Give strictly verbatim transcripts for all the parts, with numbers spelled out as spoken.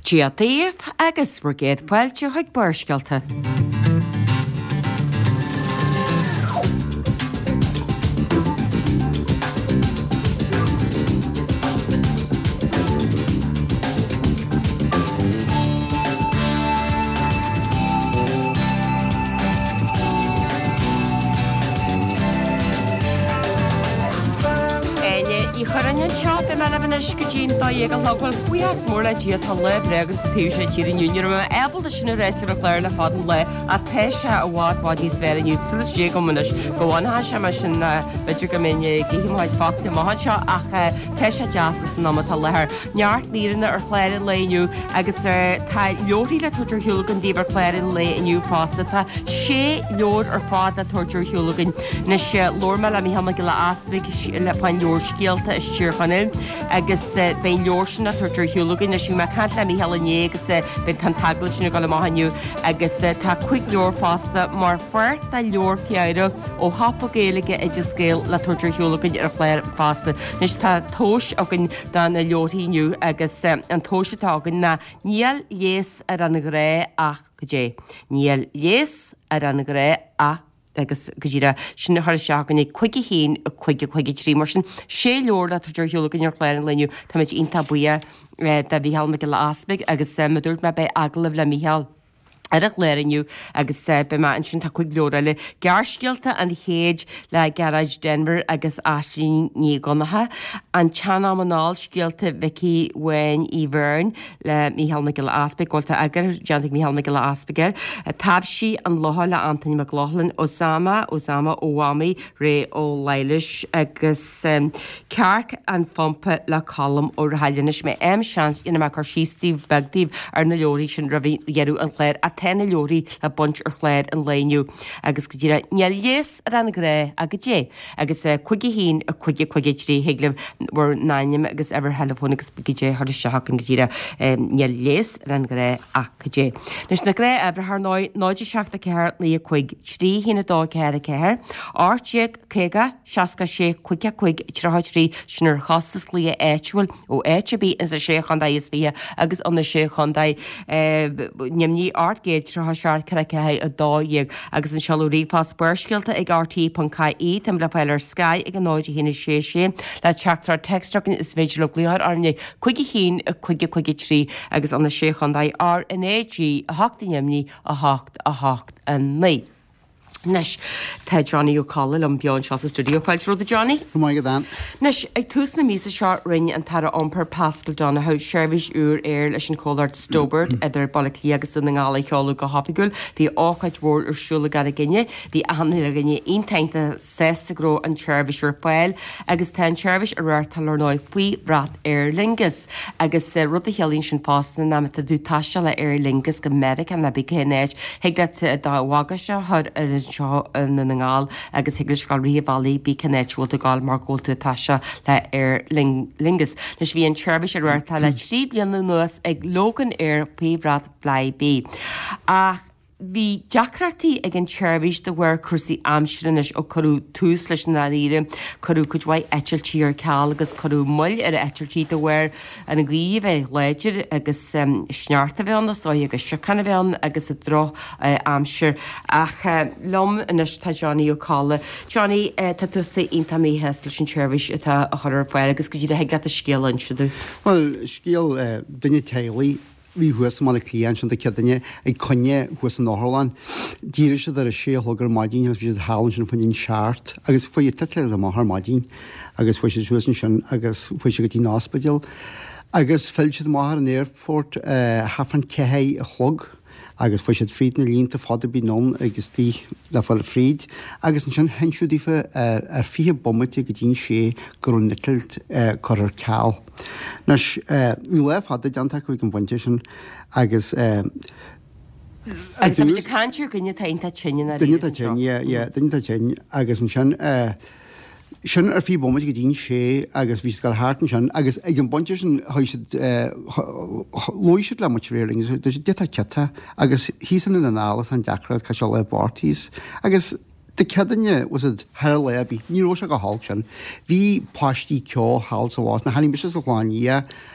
Gia Dave agus brigade Pailte chuig Burscalta. Ag an hagwal fuias mór le dia tan le bregan sa tíú sé tír in junior ma ebal de sinna reisir a chléir le fadan le a teise a bhád bádí sfér in úsilas dé go munis go bhainha se me sin beidir go minne gihimhaid facta mahan seo ach teise jazzas na tá lethir neart líranna ar chléir in léniu agus tá leorí le tuidir hiúlagan díbar chléir in le iniu fásta tá sé leor ar fád na tuidir hiúlagan na sé lorma le mi hama go le asbig le pain leor scialta is tíorchanil agus ben Yorshna tuidir hiúlagan na siú me cant le mí helané agus ben tan tagla sinna go le maithaniu agus tá chuig leor fásta mar fuirt a leor ceire ó hapa géalaige idir scéal le tuidir hiúlagan ar chléir fásta. Nis tá tóis agan dan na leorthaíniu agus an tóise tágan na níl lés ar an gré ach go dé. Níl lés ar an gré ach agus go dtíra sinna thar seagan é chuige hín a chuige chuige trí mar sin sé leor le tuidir hiúlagan ar chléir leniu tá méid ionta buia de bhíhall me go le asbig agus me dúirt me be aglah le míhall ar a léirniu agus be ma an sin tá chuig leora le gearcéalta an héad le Garage Denver agus Ashley ní gonathe an teanna manáil scialta Vicky Wayne í Bhearn le míhall me go le asbig gáilta agar deantaigh míhall me go le asbigeir tabsí an loha le Anthony McLaughlin Osama Osama Owami ré ó Leilis agus cearc an fompa le colm ó rahailenis me am seans ina me chu síostíh begdíh ar na leorí sin rahí dhearú an chléir a tena leorí le bunt ar chléir an léniu agus go dtíra neal lés ar an gré a go dé agus chuige hín a chuige chuige trí héglah war náim agus ever helafón agus go dé thar seach an go dtíra neal lés ar an gré a go dé. Nes na gré ebre th náidir seachta ceir lí chuig trí hína dá ceir a ceir áirteag céga seaca sé chuige chuig trotha trí sinar chastas lí éitiúil ó éitebí is a sé chundá is bhí agus an na sé chundá nemní art géid trotha seart cethe a dáhéag agus an seúí fás burscialta ag R T dot C I tam le peilir Sky ag an náidir hína sé sé le teachtar textstragan is féidir le líar arne chuige hín a chuige chuige trí agus an na sé chundá ar in éG a hachtta nemní a hacht a hacht an lí. Nes tá Johnny O'Connell an beán se sa studio fáilt rud a Johnny. Go mai go dan. Nes ag tús na mísa seo rinne an tar ompar Pascal Donahoe seirbhís úr air leis an cólaart Stobart idir balaclí agus in ngála cheolú go hapigúil bhí áchaid mhór arsúla gar a gine bhí ahanna a gine ontainta sesta gró an seirbhís ar fáil agus tá an seirbhís a réir tal ar náid faoi brat Aer Lingus agus rud a chealaín sin pásna na meta dú taiste le Aer Lingus go medic an na bí cénéid heag de dá bhaga se thud ar seo in na ngáil agus hiiglis gáil riomhálí bí canéitúil a gáil mar ggóilta taise le Aer Lingus. Nes bhí an seirbhís a réirtá le trí bliana nuas ag logan ar píomhrad Blybe. Ach bhí deacratí ag an seirbhís de bhfuir cuasaí amsrinis ó choú túús leis na ríre choú chud bhaid etiltí ar ceall agus choú muil ar etiltí de bhfuir an gghíomh léidir agus snearta bheanna sáid agus secana bhean agus a dro amsir ach lom inis tá Johnny O'Connell. Johnny tá tú sé onanta míthe leis an seirbhís atá a chuir fáil agus go dtí heag le a scéal siú. Well, scéal duine téalaí hí huas mána clián sin de cedaine ag conne huas an áthláin. Díire se ar a sé thugur maidín agus bhí hálann sin faoin seart, agus foioi teile am th maidín, agus foioi sé suasan sin agus foioi sé go dtí náspedal. Agus feilte máthar an airport hafan cethe a chlog, agus foioi sé fríd na línta fada bí non agus tí le fáil fríd, agus an sin hensúdífa ar fithe bommate go dtín sé gur nicelt chur ar ceall. Nes mí le fada deanta chuig an bhainte sin agus agus bhí cantir gonne taonnta tinne Duine tinne, duine tinne agus an sin sin ar fí bommate go dtín sé agus bhí gal hátan sin agus ag an bonte sin lóisiid le muréling sé dita ceta agus hísan in an ála an deacrad cai se le bartíís agus de cedanne was it her lebi ní ro se go hall sin hí pastí ceá hall sa was na haní bis a chláí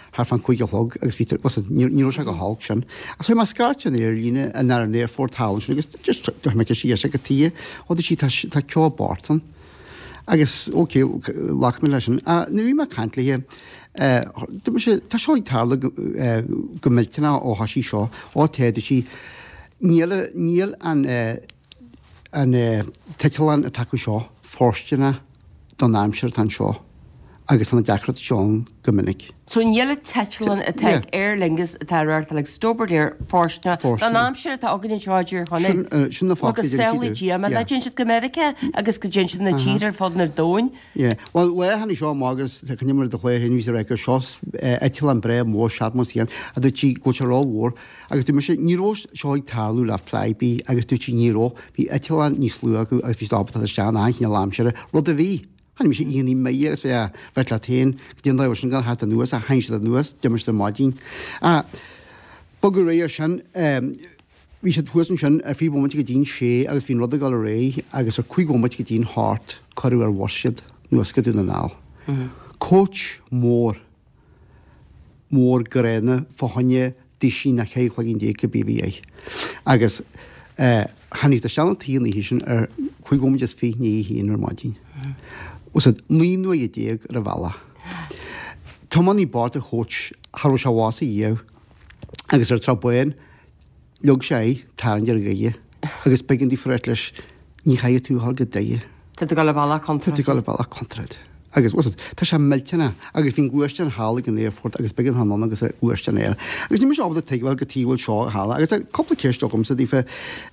haar fan cuiige log agus ví was ní se go hall sin. A so ma skartin er líne an ar an airfort hall agus just me sí se go tí ó sí tá ce bartan agus óké lach me lei sin. A nu vi ma kantli tá seoid tála gomiltena ó hasí seo ó téidir sí níl an an titlan a taú seo fórstena don náimseir an seo agus an decrat seán gomininic. So níle titlan a teag airlingus atáirta le stobardir fórstena don náimseir tá agan in seáidir hána sin na fá agus selidí me le gin go America agus go gin na tíar fád na dóin? Yeah, well le hanna seo mágus chunimar do chléir hin ví reice seos etil an bre mór seaadmas ían a du tí go ráhór agus du sé níró seoid talú le fleibí agus du tí níró hí etil an níos slú acu agus ví stop a seán aithne láimseire rud a bhí. Hannim sé íon í mé agus bheit bheit le tain díon dáhar sin gan hat a nuas a hainse a nuas demas a mádín. A bogur réir sin hí sé thuasan sin ar fí bmid go dín sé agus hín rud a gal ré agus ar chuig bmid go dín hart choú ar warsiad nuas go dúna ná. Coach mór mór goréine fáhanne dí sin na chéla gin dé go B V A. Agus hanní a sean tíí hí sin ar chuig bmid is fé ní híon ar mádín. Was het míú i déag ar a bhela. Tá man í bart a chót Har se bhása dhéh agus ar tra buin lug sé táar gaige agus begin dí freiit leis ní chaide túá go daige. Tá go le bhela contra. Tá go le bhela contraid. Agus was tá sé milltena agus hín gúiste hála an éirfort agus begin han agus gúiste éir. Agus ní ábda teagháil go tíhil seo hála, agus coppla céirstogum sa dífa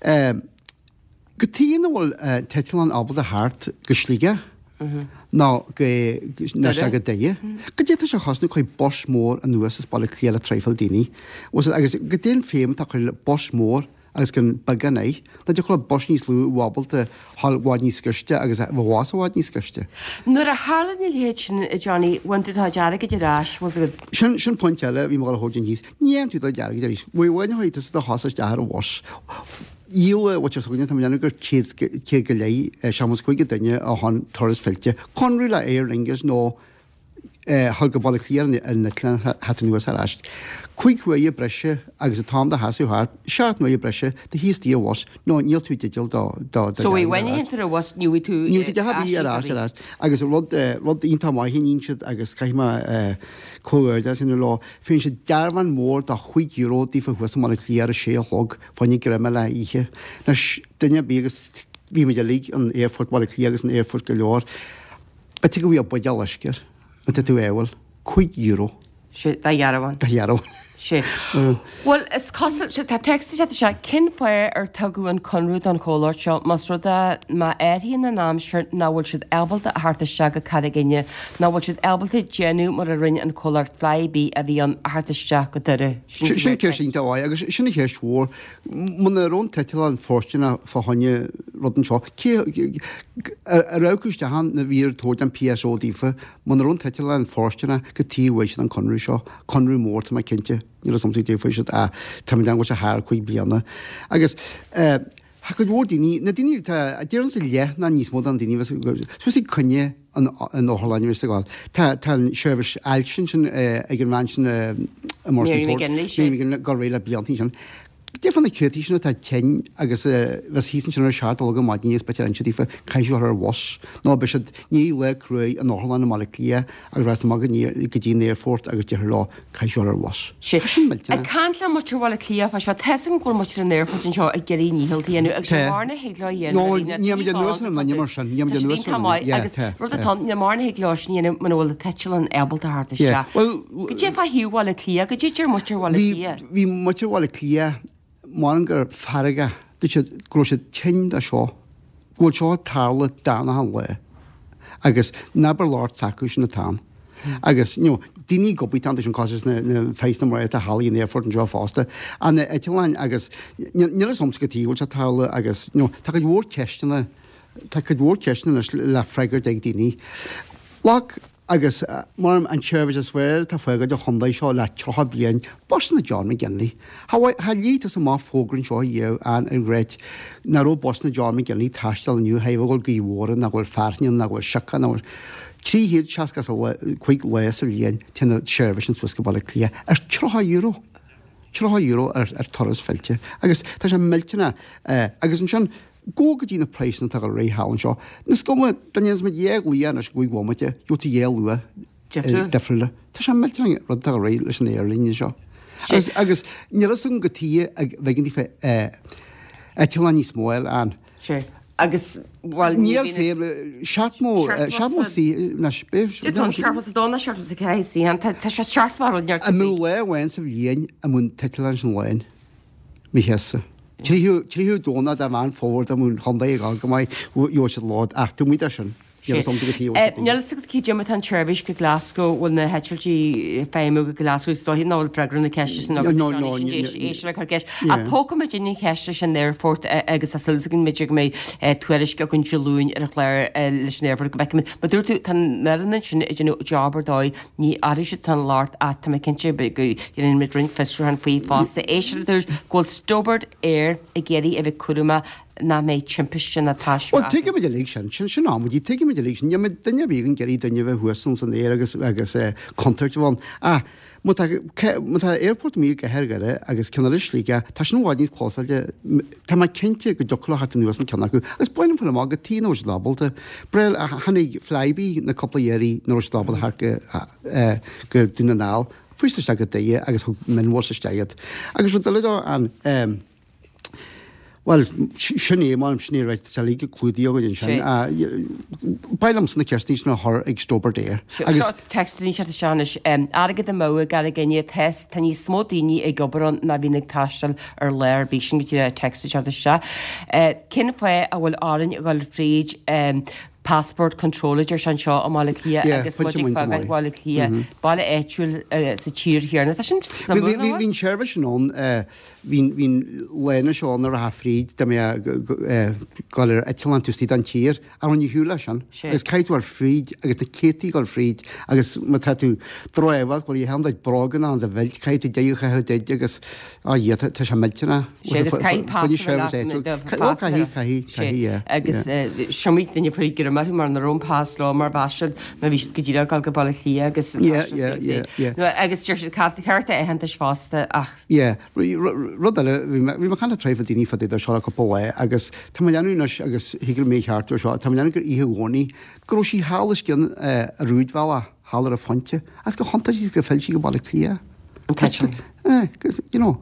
go tíana bhfuil telan ábal a háart go slíige. ná na se go daige. Go dé se chasnú chuid bos mór an nuas is ball cléile treifil daoine. agus go déon féim tá chuil bos mór agus gon baganné, na de chuil bos níos lú wabalta hallhád níos scuiste agus bhhásáid níos scuiste. Nuair a hálan í héit sin Johnny bhaintá deara go deráis was sin sin pointile bhí mar hódin níos. Níon tú deara go éis. Bhhaine háitas a hasas dear a bhs. Íle wat goine tamgur ké go lei seamas chuige daine a han toras filte. Conrú le éirlingus nó hall go ball líarna an hat nuas aráist. Cuig chué breise agus a tám de hasú hart, seart nu breise de híos tí was nó níl tú digital dá. So bhaine was nuí tú Ní habí arás agus rud rud ínta mai hín siad agus caiime choir sin lá fin sé dearhan mór a chuig eurodí fa hu mar líar a sé log fannig grimme le ihe. Na dunne bégus hí me lí an éirfort ball líagus an éirfort go leor. A tu go bhí a bud leisceir a tú éhfuil chuig euro. sé dhearhain. Dhearhain. sé. Well, is cos tá text se se cinfuir ar tuú an conrúd an choir seo mas ruda má éíon na námseir náhfuil siad ebalta a harta seaga cadgéine, náhfuil siad ebalta genú mar a rinne an choir fleibí a bhí an hartaiste go duire. Sin céir sin dáhaid agus sinna héisúór muna rón teile an fórstena fáhanne rudan seo. A raúiste han na bhír tóir an P S O dífa, muna rón teile an fórstena go tíhhaid an conrú seo, conrú mórta mai cinnte. Níl som sé féisiid a tam go a haar chuig blianana. Agus ha go bhór daoine na daine a ddéann sa le na níos mód an daine sú sí cunne an óhlainine sa gáil. Tá tá seirbhis eilsin sin ag an bhain sin go réile bliantí sin. Dé fan na céirtí sinna tá tein agus bheits hísan sin seart aga má níos be an tífa caiisiú ar was. nó be se ní le cruúi an óhlain na mala lia agus reis mag go dtí éirfort agus tíar lá caiisiú ar was. sé Canla mu bhla clia fe se tesan go mu an éirfort seo a geirí níhiltíanú agus marna héglá dhéanú marna héglásníana man bhfuil teil an ebalta harta se. Go dé fa hiúháil clia, go dtíir mu bhla lia. Bhí mu bhla clia mar gur farige du sé gro sé tein a seo ghil seo tála dána an le agus nabar láir saú sin na tám. Agus daoine gopaí tan sin cos na féisna mar a hallíon éirfort an seo fásta a na Eitilein agus ní soms go tíhil se tála agus tá go bhór ceistena tá go bhór ceistena le freigur ag daoine. Lách agus mar an seirbhis is bhfuir tá fuigad a chundaid seo le trotha blion bos na John McGinley. Tá lítas a má fógrann seo dhéh an an réit naró bos na John McGinley taistal nniu heh bhil go bhóran na bhfuil fearnean na bhfuil secha na bhfuil trí héad seaascas chuig leas a líon tena seirbhis an suasca balla clia ar trocha euro. Trocha euro ar ar toras feilte. Agus tá sé milltena agus an sin go go dtína preisna tá ré hálan seo. Nas go danéas me dhéag líana as goig bhmate, dúta dhéalua defriúile. Tá sé milltena rud tá ré leis an éirlíne seo. Agus agus nílas an gotí ag bheitgan tí fé tiilá níos móil an. Agus níl fé seaatmó seaatmó sí na spé. Searpas a donna searpas a caií an tá sé seartmar neart. A mú le bhain sa bhíon a mún teilean an lein mí heasa. Tríú dóna a bhain fór a mún chundaí gáil go maiid jó se lád ach tú mí sin. Neall cí Jim an Chervish go Glasgow bhfuil na hetiltí féimú go Glasgow stohí ná bregrún na ceiste sin éisi chu ceis. A tóca me dine ceiste sin néirfort agus a sulginn méidir mé tuairis go gon geúin ar chléir leis néirfur go bheicimi. Ma dúir tú tan merna sin idir jobbar dóid ní áise tan láart a tá cinnte be go in mid ring festú an faoi fásta éisiidir ghil stobart air a géirí a bheith cuama na méid timpiste na táis. Well, take me election, sin sin am, you take me election, you me dunne bígan gerí dunne bheith huasan san éir agus agus contact bhain. Ah, mu tá airport mí go hergare agus cinnaris líga, tá sin bháid níos cóáilte, tá mai cinnte go doclacha an nuas an ceannaú, agus buinm fan má go tí nóir dábalta, breil a hanig fleibí na coppla dhéirí nóir dábal go duine nál, fuiste se go daie agus minhór sa steiad. Agus ru dalidá an Well, sinné mám snéráid sa líige clúdaí agad sin. Bailam sanna ceirtíos na th ag stóbar déir. Agus textí se seanis agad a mó gar a gine test tá ní smó daoine ag gobaran na bhínig taistal ar léir bí sin go textí se se. Cin fé a bhfuil áinn a gáil fríd passport controller san seo a mála lia agus bhála lia bailla éitiúil sa tír hiarna sin. Bhín seirbh sin hín lena seán ar a hafríd de gáil Etileán tútí an tír a an hiúla sin. Agus caiitúar fríd agus na cétíí gáil fríd agus má tú drohah goil í hendaid bragan an de bheilt caiitú déúcha déide agus á tá sé milltena. Agus seomít na frígur mar mar na rompás lá mar basisiid me bhí go ddíra gáil go bailla lí agus agus tíir sé carta é hentas fásta ach. Rud bhí mar chena tréfa daoine fa idir seo go bóha agus tá leanúnas agus higur mé cheartú seo, Tá leanú gur ihe ghánaí gur sí hálas cin a rúdhheile hálar a fonte, as go chunta sí go fellsí go bailla lia. An te?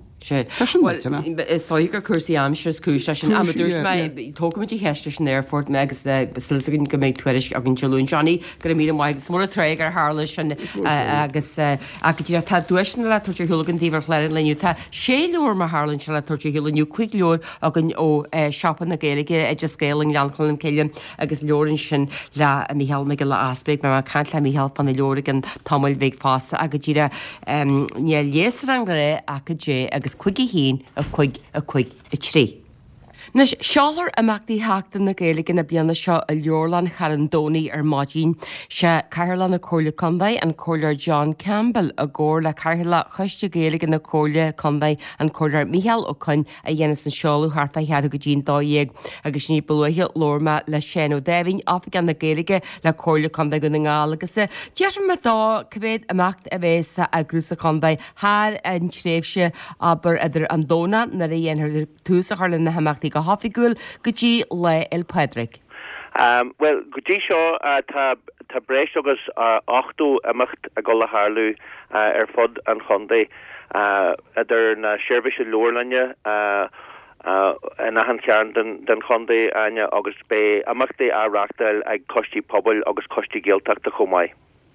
Sáigur cuasaí amseir cúise sin dúirt tócamití heiste sin airfort me agus sulginn go méid tuairis a gin teún Johnny gur mí maiid mór tréig ar hála sin agus a go dtí tá dúisna le tuirte thuúlagan díomhar chléir leniu tá sé leúir mar hálann se le tuirte hiúlanniu chuig leor a gan ó seapan na géige idir scéling leanchailn céilen agus leorann sin le míheal me go le aspeig me caiint le míheal fan na leorgan tamil bhéh fása a go dtíra ní léasar an go ré a go dé agus chuigi hín a chuig a chuig a trí. Nes seálar amachtaí heachtain na Gaeilge na bliana seo a leorlan Charandóní ar Madín se Cairlan na Cóile Condaid an Cóilear John Campbell a ggóir le Cairla chuiste Gaeilge na Cóile Condaid an Cóilear Michael O'Con a dhéana san seáú harpa head go dín dóhéag agus ní boluthe lorma le Shéanó Devin afgan na Gaeilge le Cóile Condaid go na ngáil agus dear me dá cvéad amacht a bhésa a grúsa Condaid thar an tréimhse aber idir an dóna na a dhéanaar túsa harlan na hamachtaí go hafigúil go dtí le il Pedric. Um, well, go dtí seo uh, tá tá breis agus uh, ochtú amacht a go le Harlú uh, ar fod an Chondaid uh, idir na seirbhíse leorlanne uh, uh, in ahan cearn den, den Chondaid aine agus bé amachtaí áreachtail ag costí pobl agus costí géalteachta chomhaid.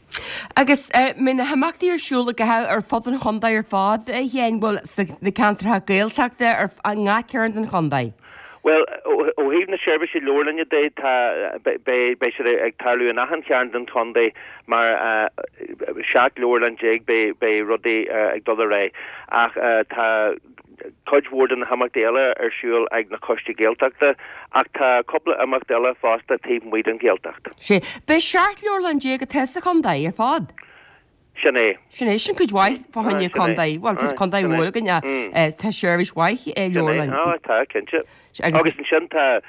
Agus min na haachtaí arsúla go ar fod an Chondaid ar fád a dhéan bhfuil na cantartha géalteachta ar an ngá cearn den Chondaid. Well, ó híh na seirbhíse leorlanne dé bé sé ag tarlú an ahan cearn den Chondaid mar seaach leorlan déag bé rudaí ag dul ré ach tá coidhór an hamachtaí eile arsúil ag na costí géalteachta ach tá coppla amachtaí eile fásta taobh muid an géalteachta. Sé bé seaach leorlan déag a testa Chondaid ar fád? Sinné. Sinné sin chuid waith fáinne Condaid, bhil tú Condaid bhla gan tá seirbhís waith é leorlan. Á tá cinnte. Agus an sin tá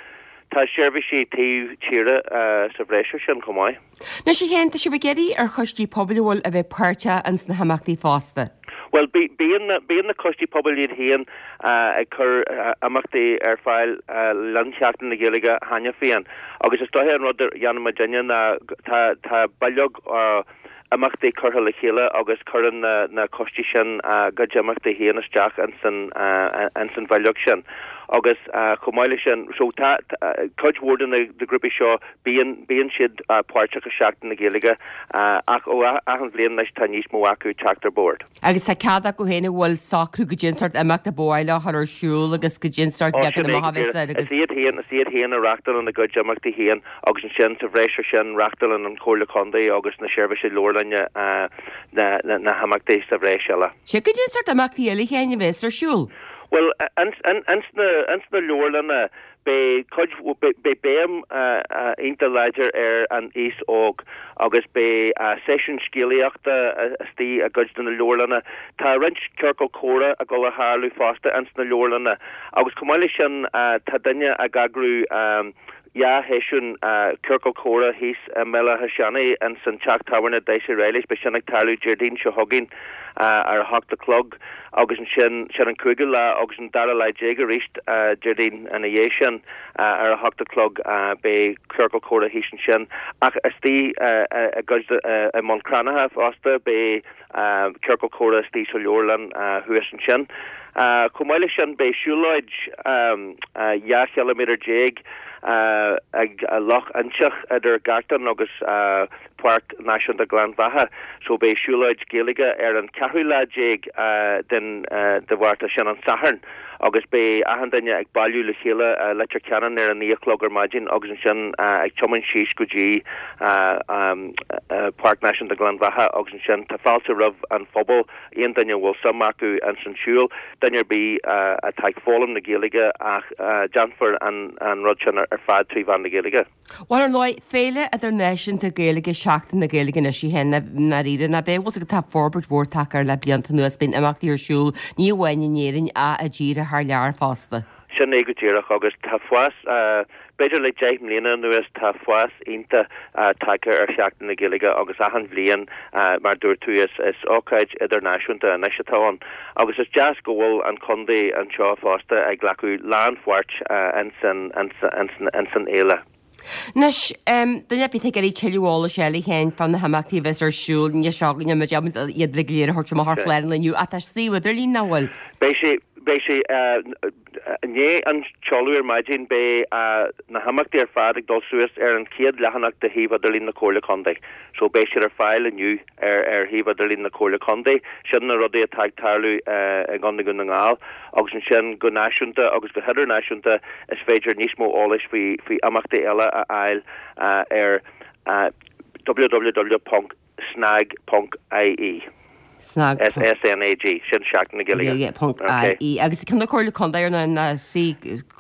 tá seirbhísí taobh tíre sa bhréisir sin chomá. Na sé hénta se begéirí ar chustí poblbhil a bheith páirte ans na haachtaí fásta. Well, be being the being the custody public here, uh, occur amachtaí ar fáil landseachtain na Gaeilge hanya féin. Agus is dóthair an rudidir Jan Virginia na tá tá bailog amachtaí curtha le chéile agus churan na na custody sin go amachtaí héana isteach an san an san bailog sin. Agus chomáile sin so tá coachward in the grúpa seo bíon bíon siad páirteach seachtain na Gaeilge ach ó an bblion leis tá níos mó acu teachtar board. Agus tá cada go héna bhfuil sacrú go ginstart amach na bóile ar siúil agus go ginstart le na mahabis agus siad héan siad héan a rachtal an na go amachtaí héan agus an sin sa bhréisir sin rachtal an an Chomhairle Condaí agus na seirbhísí Lorlanne na na haachtaí sa bhréisile. sé go ginstart amachtaí eile chéine bhés ar siúil. Well, ans ans ans na ans na Lorlanne be coach be be bem uh uh inter ledger er an is og agus be uh, session skiliachta uh, sti a gudge na Lorlanne ta wrench Kirkle Cora a go Harley Foster ans na Lorlanne agus coalition uh tadanya a gagru um Ja heisiún Kirkle Cora hís mela Hashani an san Chaach Tavern Deis Israelis be sinnig talú Jardine se hogin ar hachta clog agus an sin sin an cúigil agus an dara le jéige richt Jardine an éisian ar hachta clog be Kirkle Cora hís an sin ach istí a gud a Moncranaha fásta be Kirkle Cora istí so Lorlan huas an sin. Comáile sin be siúlaid ja kilometer jéig Uh, ag a loch anseach idir gartan agus uh, Park National de Glanvaha so be siúlaid Gaeilge ar an ceithúlaéig uh, den uh, de bhharrta sin an Saharn agus be ahandaine ag bailú le chéile uh, letar ceann ar an níochlógar maidin agus an sin uh, ag toman síos go dtí uh, um, uh, Park National de Glanvaha agus an sin tá fáilte rah an phobal aon daine bhfuil sam acu an san siúil daine bí uh, a taag fólam na Gaeilge ach uh, Janfer an an rud sin ar fad trí bhan na Gaeilge. War an loi féile idir nation de Gaeilge seachtain na Gaeilge na sí henne na ríide na be was go tá forbert mhórtachar le blianta nuas bin amachtaí ar siúil ní bhhaine néirin a a ddíre th lear fásta. Sin é go tíireach agus tá fuas beidir le deich mbliana nuas tá fuas inta takear ar seachtain na Gaeilge agus ahan bblion mar dúir tú is is ócaid idirnáisiúnta a neisiatáin agus is jazz go bhfuil an Condaí an seo fásta ag leacu lánhhairt an san an san éile. Nes dunne bit geí teúála sélí chéin fan na haachtaí bheits ar siúil ní seágan me iad le léir thuirte mar chléin leniu a síidir lí nahfuil. Bei sé bei sé né an choúir maidjin be na haachtaí ar fad ag dul suas ar an ciad lehanach de híh lí na Chomhairle Condaí. So bei sé ar fáil aniu ar ar híh lí na Chomhairle Condaí sin na rudé a taag tarlú ag an gon na ngáil agus an sin go náisiúnta agus go heidir náisiúnta is féidir níos mó ális fao fao amachtaí eile a ail ar w w w dot snag dot I E. Snag S S N A G sin seachtain na Gaeilge. Punk I agus cin Chomhairle Condaí ar na sí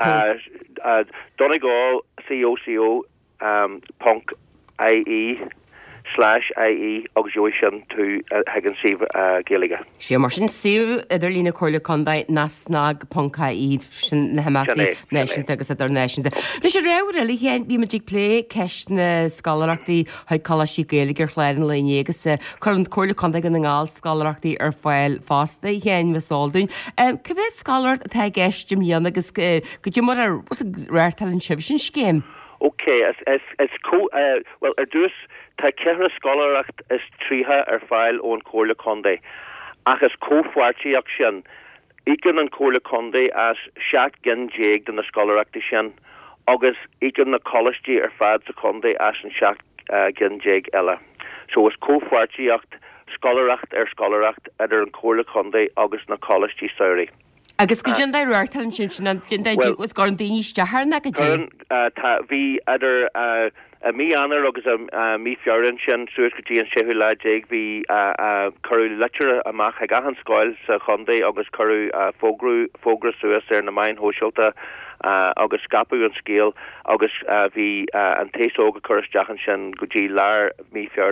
Donegal C O C O um punk I E slash I E agus jo sin tú hagan sih Gaeilge. sé mar sin siú idir lína Chomhairle Condaí na snag Punk I E sin na haachtaí náisiúnta agus idir náisiúnta. Leis sé réir a chéan bhí muidir lé ceist na scalaachtaí chuid cholasí Gaeilge ar chléir na léine agus chun Chomhairle Condaí gan na ngáil scalaachtaí ar fáil fásta chéan bheitsáilún. Cibhéad scalairt atá gceist míana agus go dtí mar réirtal an sibh sin scéim. Okay, as as as co uh, well er dus ta cehra scholaracht is tríha ar fáil ón Chomhairle Condaí. Ach is cóhhairtíach sin igan an Chomhairle Condaí as seacht gin jéig den na scholaraachta sin agus igan na colistí ar fad sa Condaí as an seacht uh, gin jéig eile. So is cóhhairtíocht scholaracht ar scholaracht idir an Chomhairle Condaí agus na colistí saoirí. Agus go gin ruirtal an sin sin an gin was gar an daoiste na go dé. Tá bhí idir a mí anar agus a mí fearan sin suas go dtí an séú leéig bhí choú letir amach ag gahan sáil sa Condaí agus choú fógrú fógra suas ar na main hóisiilta agus scapú an scéal agus bhí an tééisóga churis deachan sin go dtí lear mí feara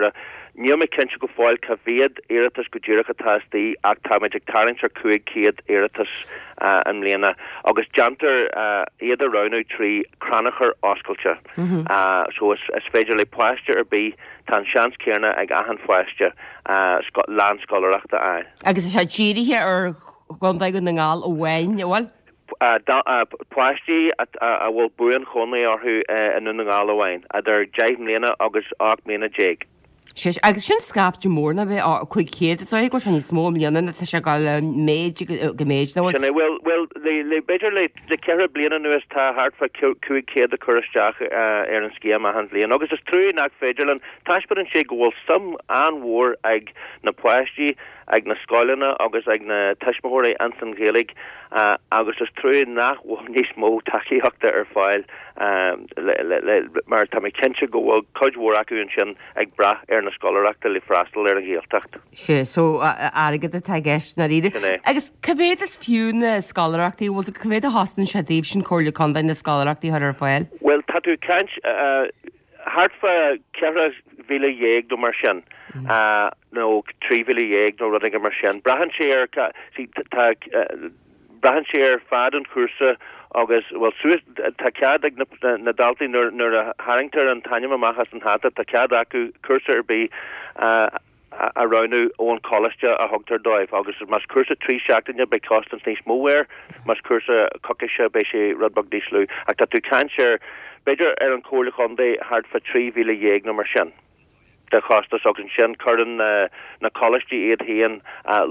Níl me kense go fáil ca bhéad éiritas go ddíirecha tástaí ach tá méidir tarint ar cuaig céad éiritas an mbliana agus jantar iad a roinú trí cranachar oscailte so is féidir le poiste ar bí tá seans céarna ag ahan foiste lán scolarachta a. Agus is sé ddíirithe ar gandaigh na ngáil ó bhain bhil? Poisttí a bhfuil buan chonaí orthú in na ngáil amháin a ar deich mbliana agus ach mbliana déag. Sés agus sin scapte mórna bheith á chuig chéad so go sin ní smó mlíanana tá se gal méid go méid na well well le beidir le le ceir bliana nuas tá hart fa cuaig céad a chuisteach ar an scéam a han blian agus is trú nach féidirlan táisbar an sé gohfuil sam anmhór ag na poisttí ag na scoilena agus ag na tuismóirí an san Gaeilge agus is trú nach bhfuil níos mó takeíochta ar fáil mar tá mé cinse go bhfuil coidhór acu an sin ag brath ar na scolarachta le freastal ar a héaltacht. Sé so agad a teis na ríide. Agus cabéad is fiú na scolarachtaí was a cabéad a hastan se díobh sin cóirla condain na scolarachtaí ar fáil? Well tá tú cant hartfa ceithre vile dhéag do mar sin nó trí vile dhéag nó ruding mar sin. Brahan sé ar brahan sé ar fad an cuasa agus well suas tá cead ag na daltaí nuair a haingtar an taine amachchas an hata tá cead acu cuasa ar bí a roinú ón choiste a thugtar dóibh agus mas cuasa trí seachtaine be costas níos móir mas cuasa coiciise bei sé rudbog díslú ach tá tú canseir beidir ar an cóla chundé hart fa trí vile dhéag nó mar sin. De chostas agus sin chuan na choistí iad híon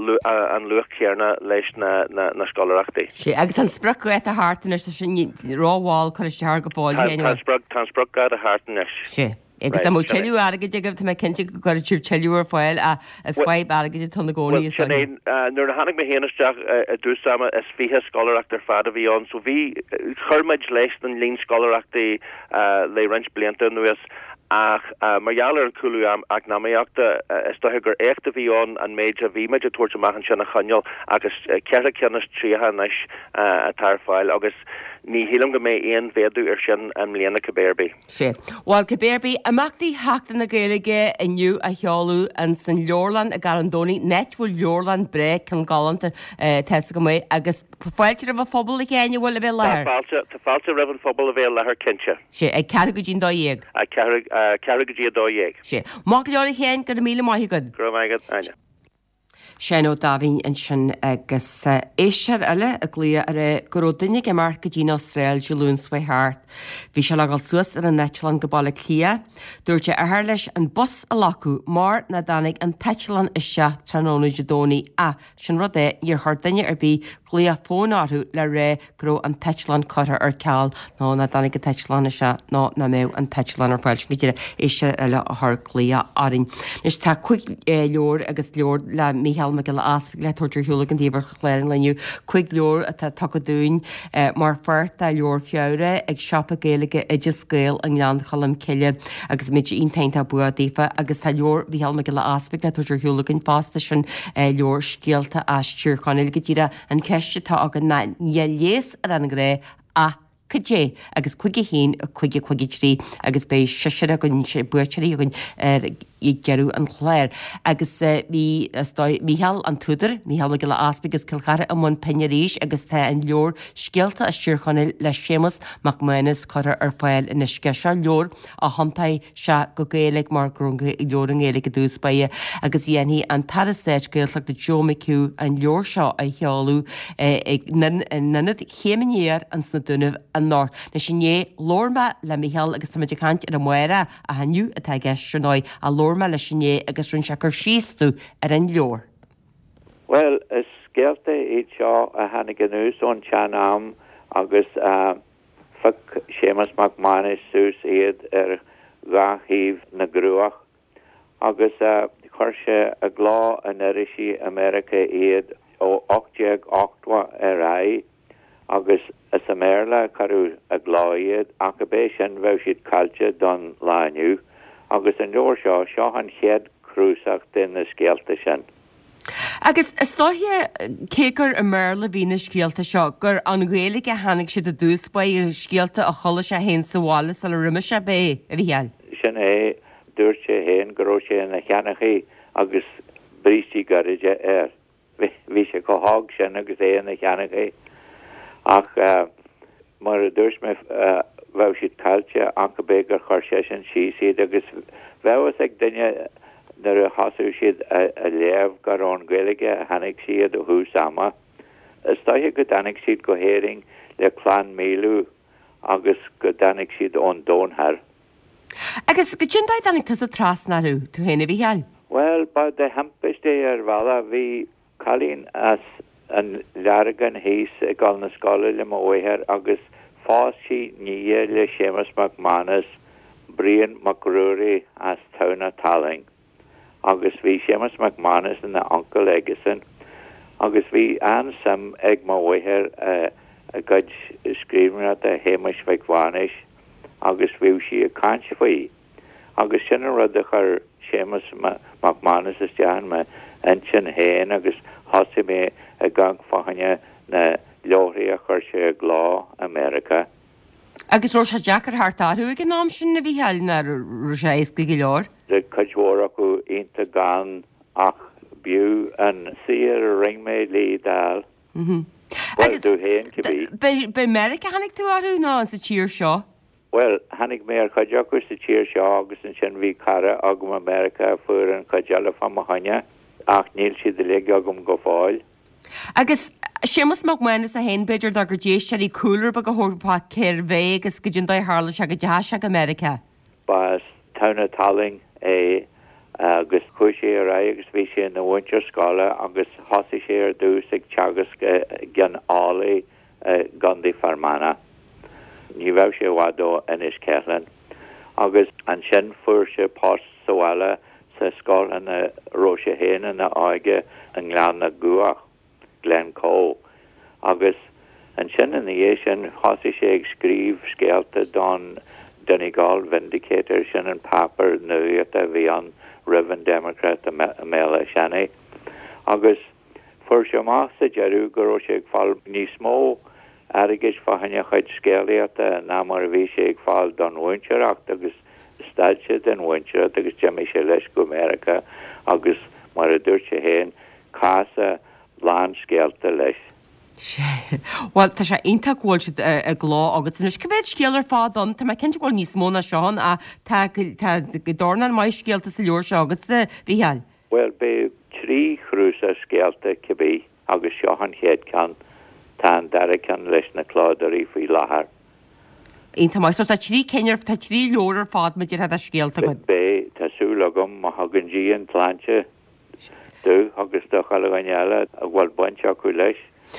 an luach chéarna leis na scolarachtaí. Sé agus an spruú a hátain sin ráháil chuistear go bháil Tá spruch a hátain sé. Agus am teú aige agah me cinnte go goir tíir teúar fáil a scaib aige tunna gcóí. Nuair a hanig me héanaisteach a dúsama is fithe scolarachtar fad a bhí an, so bhí churmaid leis an lín scolarachtaí le rins blianta nuas ach margheallar an cúlú am ag náméachta is dothe gur éachta bhí an an méid a bhí méid a tuairte maihan sin a chaneal agus ceithre ceannas tríotha leis a tar fáil agus ní hílam go mé aon bhéadú ar sin an mbliana Caberby. Sé. Bháil Caberby amachtaí heachta na Gaeilge inniu a cheolú an san Leorlan a Garandóní net bhfuil Leorlan bre can galanta te go mé agus fáilte a phobal a chéine bhfuil a bheith lethir. Tá fáilte rah an phobal a bheith lethir cinse. Sé ag ceara go dín dó dhéag. Ag ceara go dín dó dhéag. Sé. Má go leor a chéin go míle maithigad. Gro maigad aine. Séan ó dáhín an sin agus éisiar eile a glia ar go duine go mar go dín Austrail Júlún Swaithart. Bhí se legal suas ar an Netlan go balla clia, dúirte ar leis an bus a lacu mar na danig an Tetlan ise tróna Judóní a sin rud é ar th duine ar bí glia fón áthú le ré gro an Tetlan chuir ar ceall nó na danig go Tetlan ise nó na mé an Tetlan ar fáil go dtíire éisiar eile a th glia áring. Nus tá chuig leor agus leor le Michael me le aspa le tuairtear thuúla an díomhar chléirin leniu chuig leor a take dún mar fearrt a leor fiáire ag seapa Gaeilge idir scéal an lean chalam ciile agus méid intainta bu a dífa agus tá leor bhíhall me le aspa le tuairtear thuúla an fásta sin leor scéalta astíir chuil go dtíra an ceiste tá agan na léas a an gré a Cadé agus chuige hín a chuige chuige trí agus bé seisiire gon sé buirteirí gon i gearú an chléir. Agus bhí míhall an tuidir, míhall me go le aspagus cilchare am món peineríis agus tá an leor scialta a siúrchail le sémas mac munas chuir ar fáil ina sceise leor a hantaid se go Gaeilge mar grunga i leor an Gaeilge dús baie agus dhéanaí an tarastéid Gaelach de Jomiú an leor seo a cheolú ag nunad chémanéir an sna duineh an nóir. Na sin é lorma le Michael agus tamidicant ar an muire a haniu atá gceistionáid a lorma le sinné agus rún seachar síostú ar an leor. Well, is scéalta iad seo a hanig ganús ón tean am agus fa sémas mac manis sús iad ar gahíh na grúach agus chuir sé a glá an Irishi America iad ó ochtéag ochtua ar ai agus is a méla carú a gláiad ach a bé sin bheith siad caillte don lániu agus an leor seo seo an chéad chrúsach den na scéalta sin. Agus istóthe cégur a méla bhí na scéalta seo gur an Gaeilge hanig siad a dús ba scéalta a chola sé hén sa bhála sa le riime se bé a bhíheal. Sin é dúirte héin goró sé na cheannachaí agus brítí gaide ar. Bhí sé go hág sin agus é na cheannachaí ach mar a dúirs me bheh si tailte an go bé gur chuir sé sin sí siad agus bhehas ag duine nar a hasú siad a léamh gur ón Gaeilge a hanig siad ó hús ama. Is daithe go danig siad go héring le clan mílú agus go danig siad ón dónthar. Agus go djindaid danig tas a trasnarú tú héna bhí heall? Well, ba de hempiste ar bhela bhí Colleen as an leargan hís a gáil na scoile le móhéir agus fásí níe le Seamus McManus Brian McRory as Towna Talling agus bhí Seamus McManus in na Uncle Legason agus bhí an sam ag móhéir a a gud scríbna a Hamish McVanish agus bhíh si a cáinte faí agus sinna rud a chur Seamus McManus is dean me an sin héin agus hosi mé a gang fahanne na leorí a chur sé glá America. Agus ro se Jackar hartáú ag nám sin na bhí heall na ro sé éisca go leor? De cajúra acu inta gan ach biú an siar a ring mé lí dal. Mhm. Well, dú héin cibí. Be America hanig tú arú ná an sa tír seo? Well, hanig mé ar cadeachgus sa tír seo agus an sin bhí cara agam America fuair an cadeala fam a haine ach níl si de le agam go fáil. Agus Seamus McManus a hen beidir da gur dééis í coolar ba go hórpá céir bvé agus go djindaid hála se go deas ag America. Bas Towna Talling é agus chuir sé ar agus bhí sé na winter scala agus hosi sé ar dús ag teagas gan álaí gandí farmana. Ní bheh sé bhdó inis Caithlin agus an sin fuair sé pás soála sa scáil na róise héana na áige an glean na guach Glencoe agus an sin in dhé sin hosi sé ag scríb scéalta don Donegal Vindicator sin an papar nuirt a bhí an Riven Democrat a méla seanna agus fuair sé más sa dearú go raibh sé ag fáil níos mó airigis fahanne chuid scéalaíochta ná mar bhí sé ag fáil don winteach agus staidse den winter agus Jimmy sé leis go America agus mar a dúirt sé héin casa lán scéalta leis. Well, tá sé ionta gháil siad a glá agus inis go bhéid scéalar fád an tá cinnte gháil níos móna seán a tá go dorna mai scéalta sa leor se agus bhí heall. Well, be trí chrúsa scéalta cibí agus seohan héad can tá dara can leis na chládarí faoi láthair. Ionta mai, so tá trí céinear tá trí leorar fád me dtír a scéalta go. Bé tásúlagam má hagan dí an plánte dú agus do chalaganeala a bhfuil baint acu leis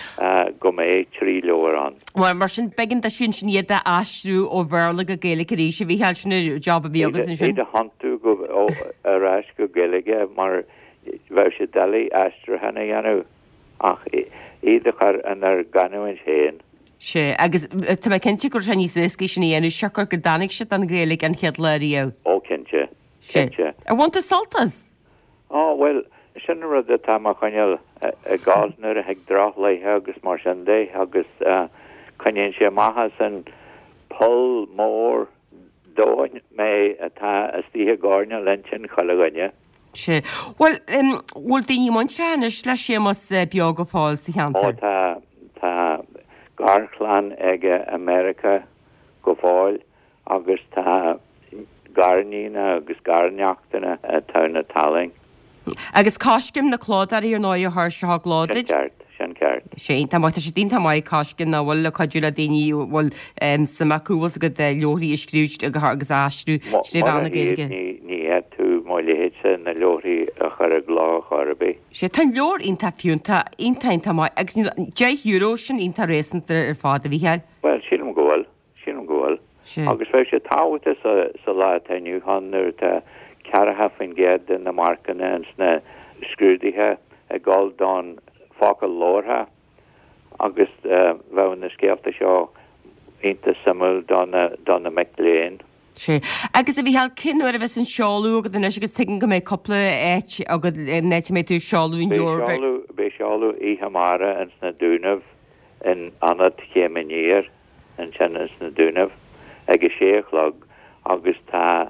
go mé trí leor an. Well, mar sin begin a sin sin iad a asrú ó bhharla go Gaeilge ríise bhí heall sin job a bhí agus sin. Iad a hanú go arás go Gaeilge mar bheith sé dalí astra hena dhéanú ach iad a chur an ar ganúin héin. sé agus tá cinnte gur se níos éca sin dhéanú seachar go danig se an Gaeilge an chead le riá. Ó cinnte. Cinnte. A bhaanta saltas? Á well sin rud a tá chuineal a gáilnar a heag drath leithe agus mar sin dé agus chuineann sé maithe san pol mór dóin mé atá astíthe gáne lentin chalaganne. sé well bhfuil daoine man seanis le Seamus beag go fáil sa cheanta. Ó tá tá garchlan ag America go fáil agus tá garnína agus garneachtainna a Towna Talling. Agus cáiscim na chládarí ar náid a thir se gládaid? Sin ceart. sé tá máta sé dínta maiid cáiscin na bhfuil le caiúla daoine bhfuil samachúhas go de leorí iscrúid agus ástrú sléhna Gaeilge. Ní tú má lehéitse na leorí a chur a glá charbé. sé tá leor ionta fiúnta intainta mai agus dé euro sin ionta réanta ar fád a bhí heall? Well, sin ggóil sin ggóil. agus bheith sé táhata sa lá tainniu hannar tá cearatha faoin géad in na marcanna na scrúdaithe a gáil don fácail láirtha agus bheith na scéalta seo ionta samúil don na McLean. sé agus a bhí heall cinúir a bheits an seáú agad in agus tuigeann go méid coppla éit agad neit mé tú seáúin leor. Bé seáú íhamara ans na dúnamh in anad chéiminíir an sin ans na dúnamh agus séchlog agus tá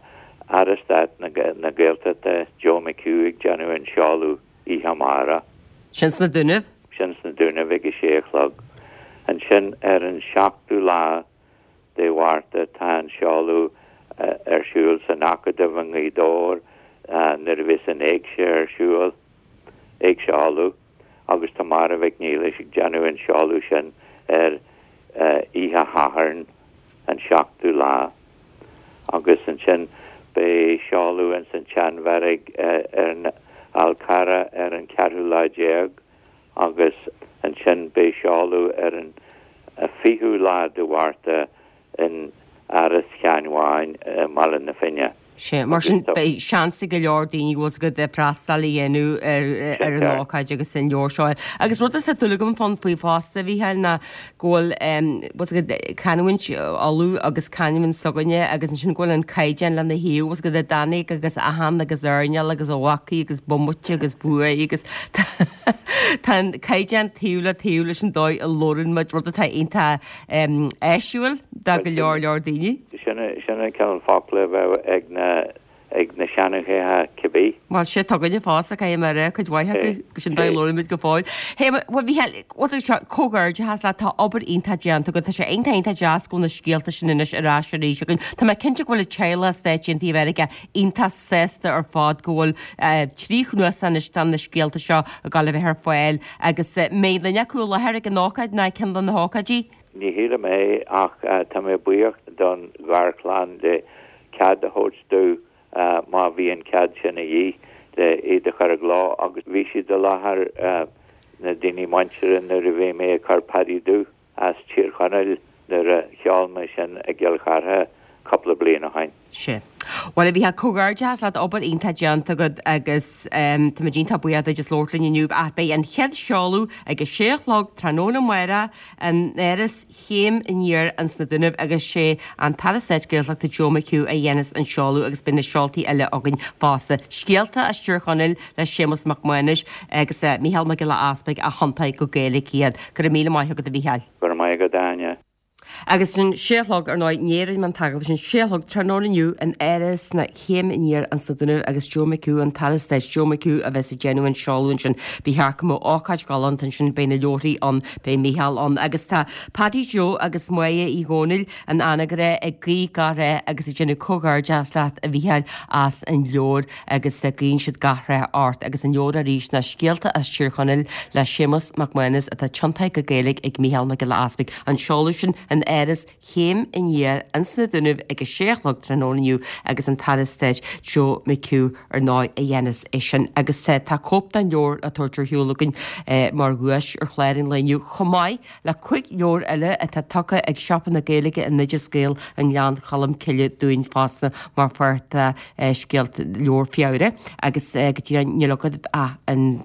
arastat na gaelta de Joe McHugh Janu and Shalu I Hamara. Shins na dunneh? Shins na dunneh vig sheichlog. And shin er an Shaktu la de warta tan Shalu er shul san akadav an dor nervis an eggshe er shul egg Shalu. Agus Tamara vig Neelish Janu and Shalu shin er Iha Haharn and Shaktu la. Agus an shin be Shalu and St Chan Varig er an Alcara er an Carula Jeg Agus an shin be Shalu er an Fihu la de Warta in Aris Chanwain Malin na Finja. She mar sin be seansa go leor daoine was go de prastalí enú ar an ácaid agus sin leor seo. Agus rud is sa tulagam fan faoi pásta bhí heil na ggóil was go canhaint alú agus canimn soganne agus sin ggóil an caidean le na hiú was go de danig agus ahan agus airneal agus óhacaí agus bommute agus bua agus tá caidean tíúla tíúla sin dóid a lorin mu rud atá onanta éisiúil da go leor leor daoine. Sinna sinna ceann fápla bheith ag na ag na seanachithe cibí. Well, sé tuganne fásta cé mar chud bhaithe go sin dá lorimid go fáil. Hé bhil bhí was cógair de has le tá obair onanta deanta go tá sé aonanta onanta deas go na scéalta sin inis aráisií segann. Tá mai cinnte bhfuil teile stéitintí bheige onanta sésta ar fád ggóil tríchnua san is tan na scéalta seo a gal bheith ar fáil agus mélanne cúil le heir an nácaid na cin na hácaidí. Ní híra mé ach tá mé buíocht don gharclán de cad a hóstú má bhí an cad sin a dhí de iad a chur glá agus bhí si de láthair na daoine maintear na ra bhé mé a chur padidú as tír chonneil na a cheáilme sin a gghealchartha coppla bliana hain. Se. Well bhí ha cógairdeas le obair onanta deanta go agus tá dínta buad a just lóirlinn inniuúb a bé an chead seáú agus séchlog tróna muire an éras chéim iníir an sna dunneh agus sé an talaisteidgéalach de Joe McHugh a dhéananas an seáú agus bin na seáltaí eile agan fásta. Scéalta a stúrchail le Séamus Mac Moines agus Mícheál Mac Gile Aspaig a hantaid go Gaeilge iad gur mí maithe go a bhíheil. Gur mai go daine. Agus sin séchlog ar náid néir man tagail sin séchlog trónaniu an éras na chéim iníir an sadúneh agus Joe McHugh an talaisteid Joe McHugh a bheits a genuin seáún sin bíthcha mó ácaid galant an sin béna leorí an bé Mícheál an agus tá Paddy Joe agus muie I gcónail an anagre ag gí garré agus i gennne cógair deas leat a bhíheil as an leor agus a gén siad garré art agus an leor a ríis na scéalta as tíorchail le Séamus Mac Moines a tá tiontaid go Gaeilge ag Mícheál Mac Gile Aspaig an seáú sin an éras chéim iníir an sna dunneh agus séchlog trónaniu agus an talaisteid Joe McHugh ar náid a dhéananas é sin agus sé tá cóp an leor a tuirtear hiúlagan mar ghuais ar chléirn leniu chomáid le chuig leor eile a tá tucha ag seapan na Gaeilge in nidir scéal an lean chalam ciile dúin fásna mar fuirta scéalt leor fiáire agus go dtí nílagad an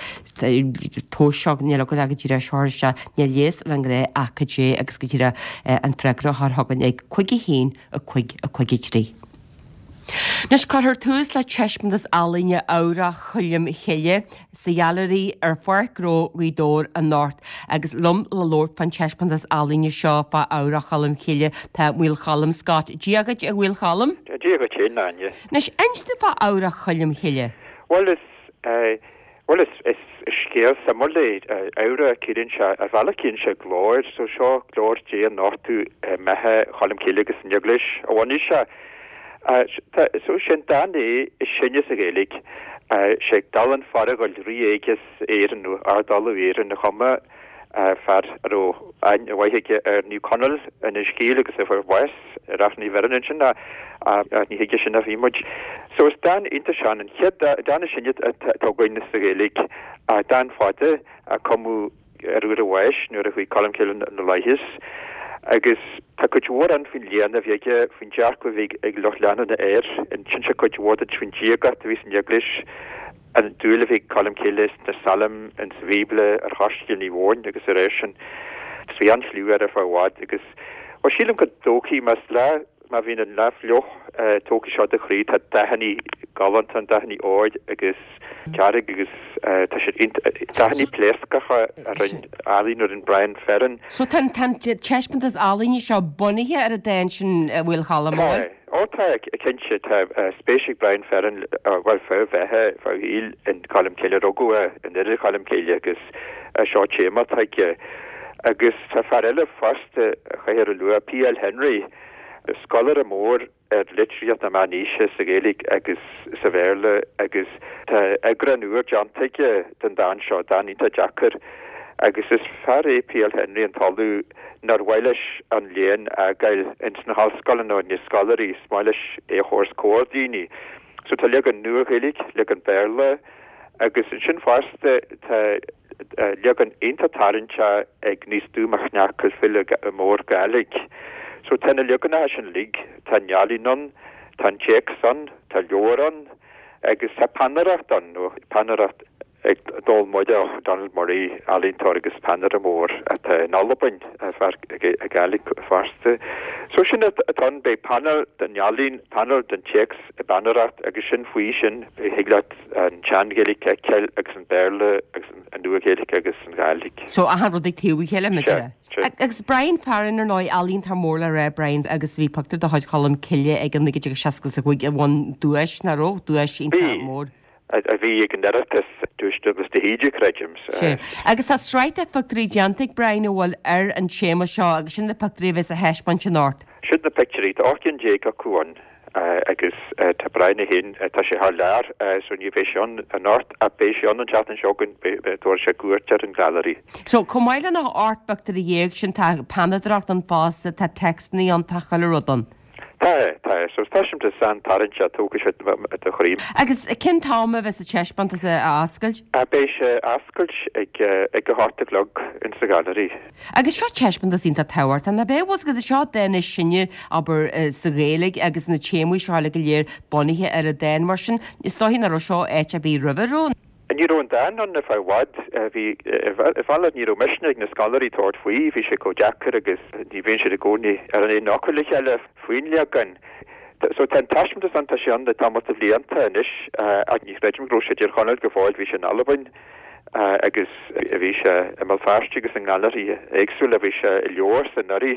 tóiseach nílagad agus dtí seirse ní léas an gré acadé agus go dtí an fregra th hagan ag chuigi hín a chuig a chuigi trí. Nes chuthir tús le teismantas álainne ára chuilm chéile sa dhealaí ar foirró dór an náirt agus lom le lór fan teismantas álainne seo ba ára chalam chéile tá bhfuil chalam Scott. Díagad a bhfuil chalam? Díagad sé náine. Nes einste ba ára chuilm chéile? Well is well is is scéal samolé ára círin se a bhela cín se glóir so seo glóir dé an náirtú methe chalam chéile agus an Eaglis a bhaine se so sin dané is sinne a Gaeilge sé dalan fara goil riéiges éan nó ardal éan na chuma far ro bhaithe ar New Connell in is scéal agus a bhar Wes rach ní verin sin a ní hiige sin a bhímuid. So is dan inta sean an chead dan is sinne tógaine a Gaeilge a dan fáte a comú ar a Wes nuair a chuí calam céile na leithis agus tá chuidhór an fin léana a bhíige fin dear go bhíh ag loch leanana na air an sin se chuidhór a fin díagat a bhís an Eaglis an dúla bhíh calam céile na salam an svíble ar chaistil ní bhin agus a rééis sin sví an slú ar a fáhád agus ó sílam go dóí mas le má bhín an lefloch tóki seo a chrí tá dahanní galant an dahanní áid agus cearrig agus tá sé dahanní pléascacha ar an álín ar an Brian Ferran. So tan tan teismantas álíní seo bunithe ar a dain sin bhfuil chalamá? Ó Horta kinse spéisiig Brian Ferran war fe bheitthe fá híl in colm céile rogua in idir colm céile agus seo téma taike agus tá far eile faste chair a lua P L Henry scholar a mór er litríat na maníise sa gélig agus sa bhéle agus tá agranúr jantaige den dan seo danita Jackar agus is far é P L Henry an talú nar bhailes an léon a gail in na hallscoile nó ní scolarí smáiles é chós códíní. So tá leag an nuagélig le an béle agus in sin farste tá leag an intatarintse ag níos dúmachneachil fille mór galig. So tenne leganna sin lig tá nealínon, tá Jackson, tá Leoran agus tá panaracht an nó panaracht ag dul muide Donald Murray alíntar agus panar mór at nalbain a galig farste. So sin tan bei panel den nealín panel den Jacks a banaracht agus sin faoi sin higlat an teangélik ceil agus an béle agus an nuagélik agus an galig. So a han rud ag tíú chéile me. Agus Brian Farran ar ná alín tar mór le ra Brian agus bhí pactar do háid colm ciile ag an nigidir seacas a chuig a bhain dúis na ró dúis in mór. A bhí ag an neratas dúistegus de híide creideims. Agus tá sráite factorí deantaigh Brian bhfuil ar an téma seo agus sin na factorí bheits a heispáint an áirt. Sin na picturí ácinn dé a cuain agus tá Brian hin tá sé há lear so ní bhéisión an áirt a béisión an teatan seogann dúir sé cuairtear an galerí. So cumáile na áirt factorí dhéag sin tá panadracht an fásta tá textnaí an tachail rudan. Tá, tá, so stáisiim de san tarintse tógus a choríim. Agus cin táma bheits a teispant a ascailt? A béis ascailt ag ag go hátalog in sa galerí. Agus seo teispant a sínta táhairt, a na béhs go seo déna sinne aber sa réalaigh agus na téimú seála go léir bonithe ar a déin mar sin, is táhín ar seo éit a bí riverrón. Níró an dan an if I wad hí if all níró misneag na scalarí tort faoi hí sé có Jackar agus ní bhíonn sé a gcónaí ar an é nácuirlaigh eile faoin leagan. So ten taiisiimtas an taisián de tá mata bblianta inis ag ní réidim gró sé dtíir chonneil go fáil bhí sé albain agus a bhí sé mal fearste agus an galerí éagsúil a bhí sé i leor san narí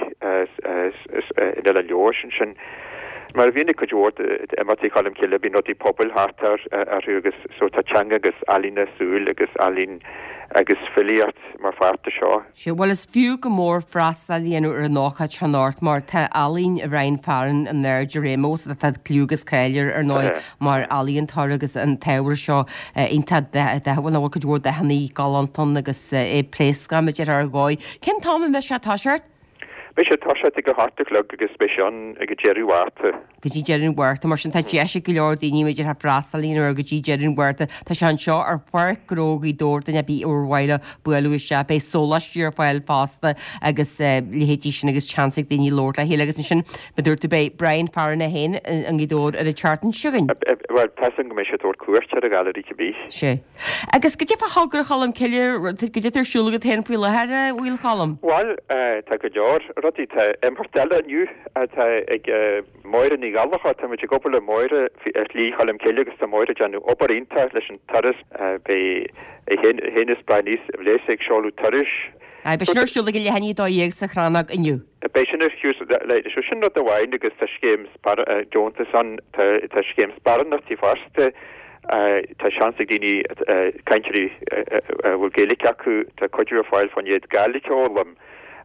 in eile leor sin sin. Mar bhíonna go dúirt imatí chaim ciile bí notí pobl hátar arúgus so tátanga agus alína súil agus alín agus filiart mar farta seo. Se bhfuil is fiú go mór freasta líanú ar nácha teanát mar tá alín a Brian Farran an neidir rémós a tá clúgus céilir ar ná mar alíonn agus an teir seo inta dehfuil bhil go dúir de haní galanton agus é pléisca meidir ar gáid. Cin táma me se táseart? Bes sé tá ag go hartalog agus spéisián ag go Jerry Wharta. Go dtí Jerrin Wharta mar sin tá deise go leor daoine méidir ha brasalín ar go dtí Jerrin Wharta tá se an seo ar fuirrógaí dúirta a bí orhhaile buú se bé sólastíar fáil fásta agus lihétí sin agus chansaigh daoine lór le héile agus sin beúirta bé Brian Farran a hen an gdóir ar a chartan siúgan. Well pesan go mé sé tóir cuairtear a galerí go bí. sé. Agus go dtí hagur chalam ciilir go dtíar siúla go ten faoi lethre bhfuil chalam? Well tá go deor rotí tá impartella nniu tá ag moire ní galcha tá muid gopla moire lí chalam ciile agus tá moire deanú obarinta leis an taras be hénas braníos léigh seáú taris. A be sinúrsúla go lehaní dó dhéag sa chránach inniu. Bei sin le sin a bhhain agus tá scéim Johnta san tá scéim sparannatí farste tá seansa daoine caiintirí bhfuil géalaigh acu tá coidir fáil fan iad gaalaicálam.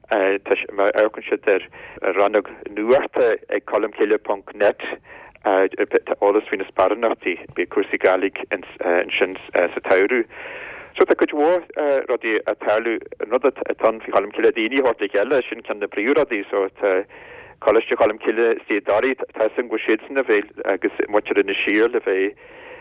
Erken si er rannog nuarte ag columcile punt net alles fin sparannachti be kursi galig en sin sa tauru. So dat kunt wo rodi a talu nodat a tan fi columcile dini hort gelle sin kan de prioradi so college columcile sti dari tasing go shedsen a veil agus mo in sier le ve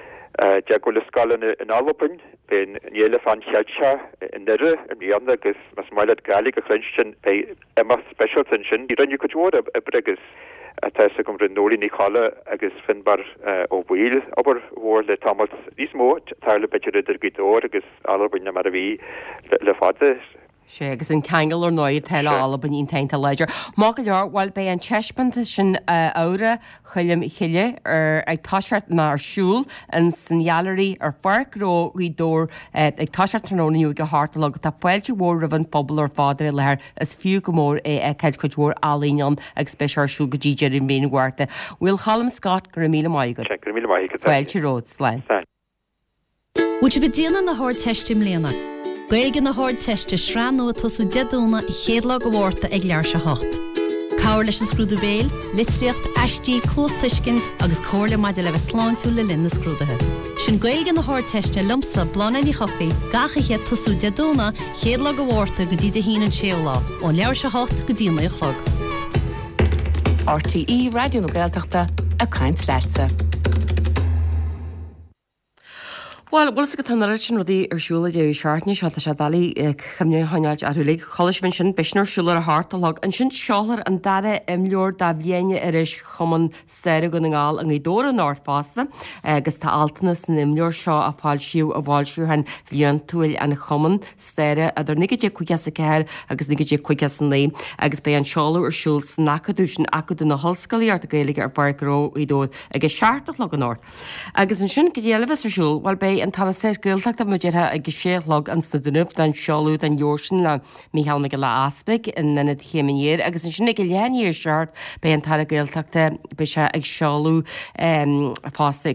Jagole skallen in Alpen ben niele van Chelcha in nere en die ander gus mas mailet galig a clenchen bei emma special tension. Die dan je kunt woord a bregus a tese kom renoli Nicole agus finbar o wheel aber woor le Thomas ismo tale betjer der git or agus aller bin mar vi le fade sé agus an cheangal ar nóid teile ala ban íon tainta leidir. Má go leor bhil bé an teispanta sin ára chuilm chiile ar ag taiseart narsúl an sanhealarí ar farcró í dór ag taiseart trónaíú go háta le tá poilte mhór a bhan pobl ar fáidir leir is fiú go mór é ag ceid chuidhór álíon ag spéisiarsú go ddíidir i ménhharta. Bhfuil chalam Scott gur míle maigad. Poilte ród slein. Would you be dealing na hard testim léna? Gailgan na hard teste shrán nó tosú deadúna I chéadla go bhórta ag lear se hocht. Cáir leis an scrúdú béil, litriocht, eistí, clós tuiscint agus cóirla maidide le bheith sláin tú le linn na scrúdathe. Sin gailgan na hard teste lumsa blana ní chofií, gacha chéad tosú deadúna chéadla go bhórta go dtí de hín an séolá, ó lear se hocht go dtíana i chlog. R T E Radio na Gaeltachta a Caint Leitsa. Well, bhil go tan sin rudí arsúla dé seaartní se se dalí chumne haneid a thuúlaigh chois vin sin bisnar siúlar a háart a lag an sin seálar an dare im leor da bhéine iris chuman steire go ngáil an dóra náirtfásta agus tá altanas na imleor seo a fáil siú a bháilisiú hen bhíon túil an chuman steire a idir nigidé chuigas a ceir agus nigidé chuigas an lé agus bé an seáú arsúl snacadú sin acadú na hoscaíart a géige ar barró í dó agus seaart a lag an áir. Agus an sin go dhéalh arsúl bhil bé an tal sé gilteach am muidirthe agus séhlog an stadúnmh den seáú den Joorsin le Michael me le aspig in na chéiminéir agus an sinna go léanaíir seart be an tal gilteachta be se ag seáú apásta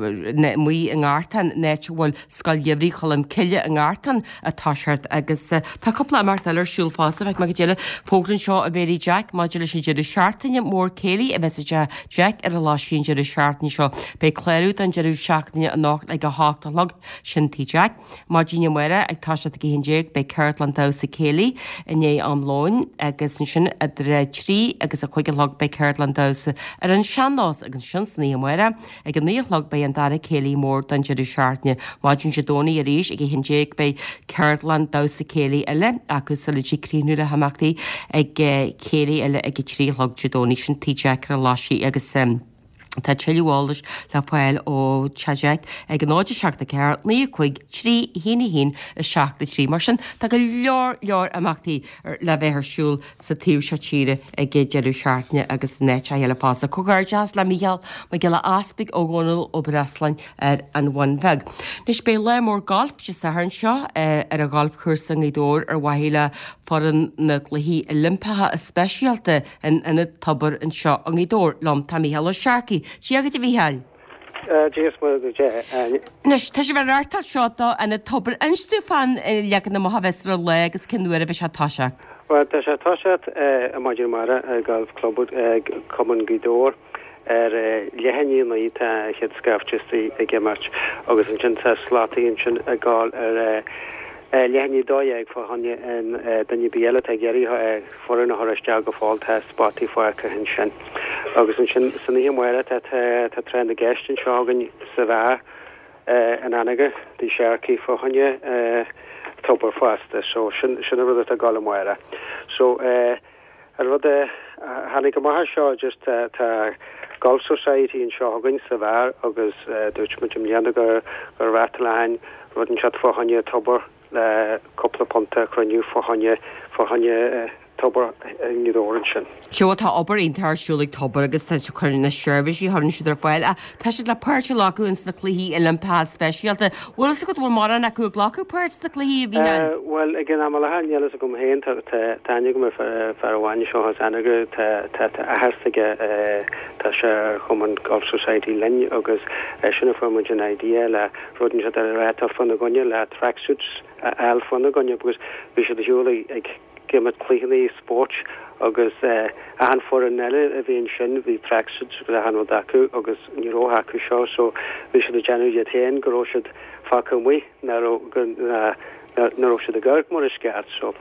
muí an gátan net bhfuil scailhéhrí cholam ciile an gátan a táseart agus tá coppla mar eile siúlpása bheith me go déile fógrann seo a béí Jack Module sin deidir seaartainine mór céalaí a bheits Jack ar a láisiín deidir seaartní seo be cléirú an deidir seaachtainine a nach ag go háachta log sin tíideag. Má díine muire ag táiste go hinnéag be Ceirtland da sa céalaí iné am láin agus sin a ré trí agus a chuige log be Ceirtland dasa ar an seanás agus sin sní muire ag an níolog be an dara céalaí mór don deidir seaartne. Má dín se dónaí a ríis ag hinnéag be Ceirtland da sa céalaí eile agus sa le críú le haachtaí ag céalaí eile ag trílog dónaí sin tíideag ar a láisií agus sem. Tá teilhálais le fáil ó teadeag ag an áidir seachta ceir ní chuig trí híine hín is seachta trí mar sin tá go leor leor amachtaí le bheitthsúil sa tíú se tíre ag gé deadú seaartne agus net a heile pása. Cogar jazz le Michael me ge le aspig ó ggónal ó Breslain ar an bhainbheg. Nis bé le mór golf se sahann seo ar a golfcursa í dór ar wahéile foran na gluhí limpathe a speisialta in ina tabar an seo an í dór lom tá Michael Sharkey. Si agad a bhí heil? Díos mu go dé. Nes tá sé bhar artal seota ana tobar instú fan legan na mohavestra le agus cinúir a bheit se táise. Well, tá sé táiseat a maidir mara a golf clubú cuman gidór ar lehanní naí tá chead scafteí a gimart agus an sin tá slátaíonn sin a gáil ar lehanní dóag fáhanne an danne béile a geirí foran na thoiste go fáil tá spotí foicha hin sin. Agus an sin san í muire tá tre na gestin seágan sa bhar an aige dí seaarcí fáhanne topper fasta, so sin sin rud a gála muire. So ar rud hanig go maithe seo just tá Golf Society in seágan sa bhar agus dúirt mu leanana gur gur bhetaáin rud an chat fáhanne topper le coppla ponta cruniú fáhanne fáhanne tobar ní órin sin. Seo tá obair intarsúlaigh tobar agus tá se chuir na seirbhís í thann siad ar fáil a tá siad le páirte lacu in na cluí i limpá speisialta. Bhfuil sa go bhfuil mar an acu glacu páirt na cluí bhí. Well gin am lehan a gom héin taine go fer bhhaine seo has anagur aheirstaige tá se chuman Golf Society lenne agus sinna formu an idea le rudan se ar réta fanna gonne le tracksuits eil fanna gonne agus bhí se dúla ag gimme clíní sport agus an for an nelle a bhíon sin bhí tracksuits go han dacu agus níróhacu seo so bhí se de January héin goró siid faca mu naró siad a gurg mar is sceart so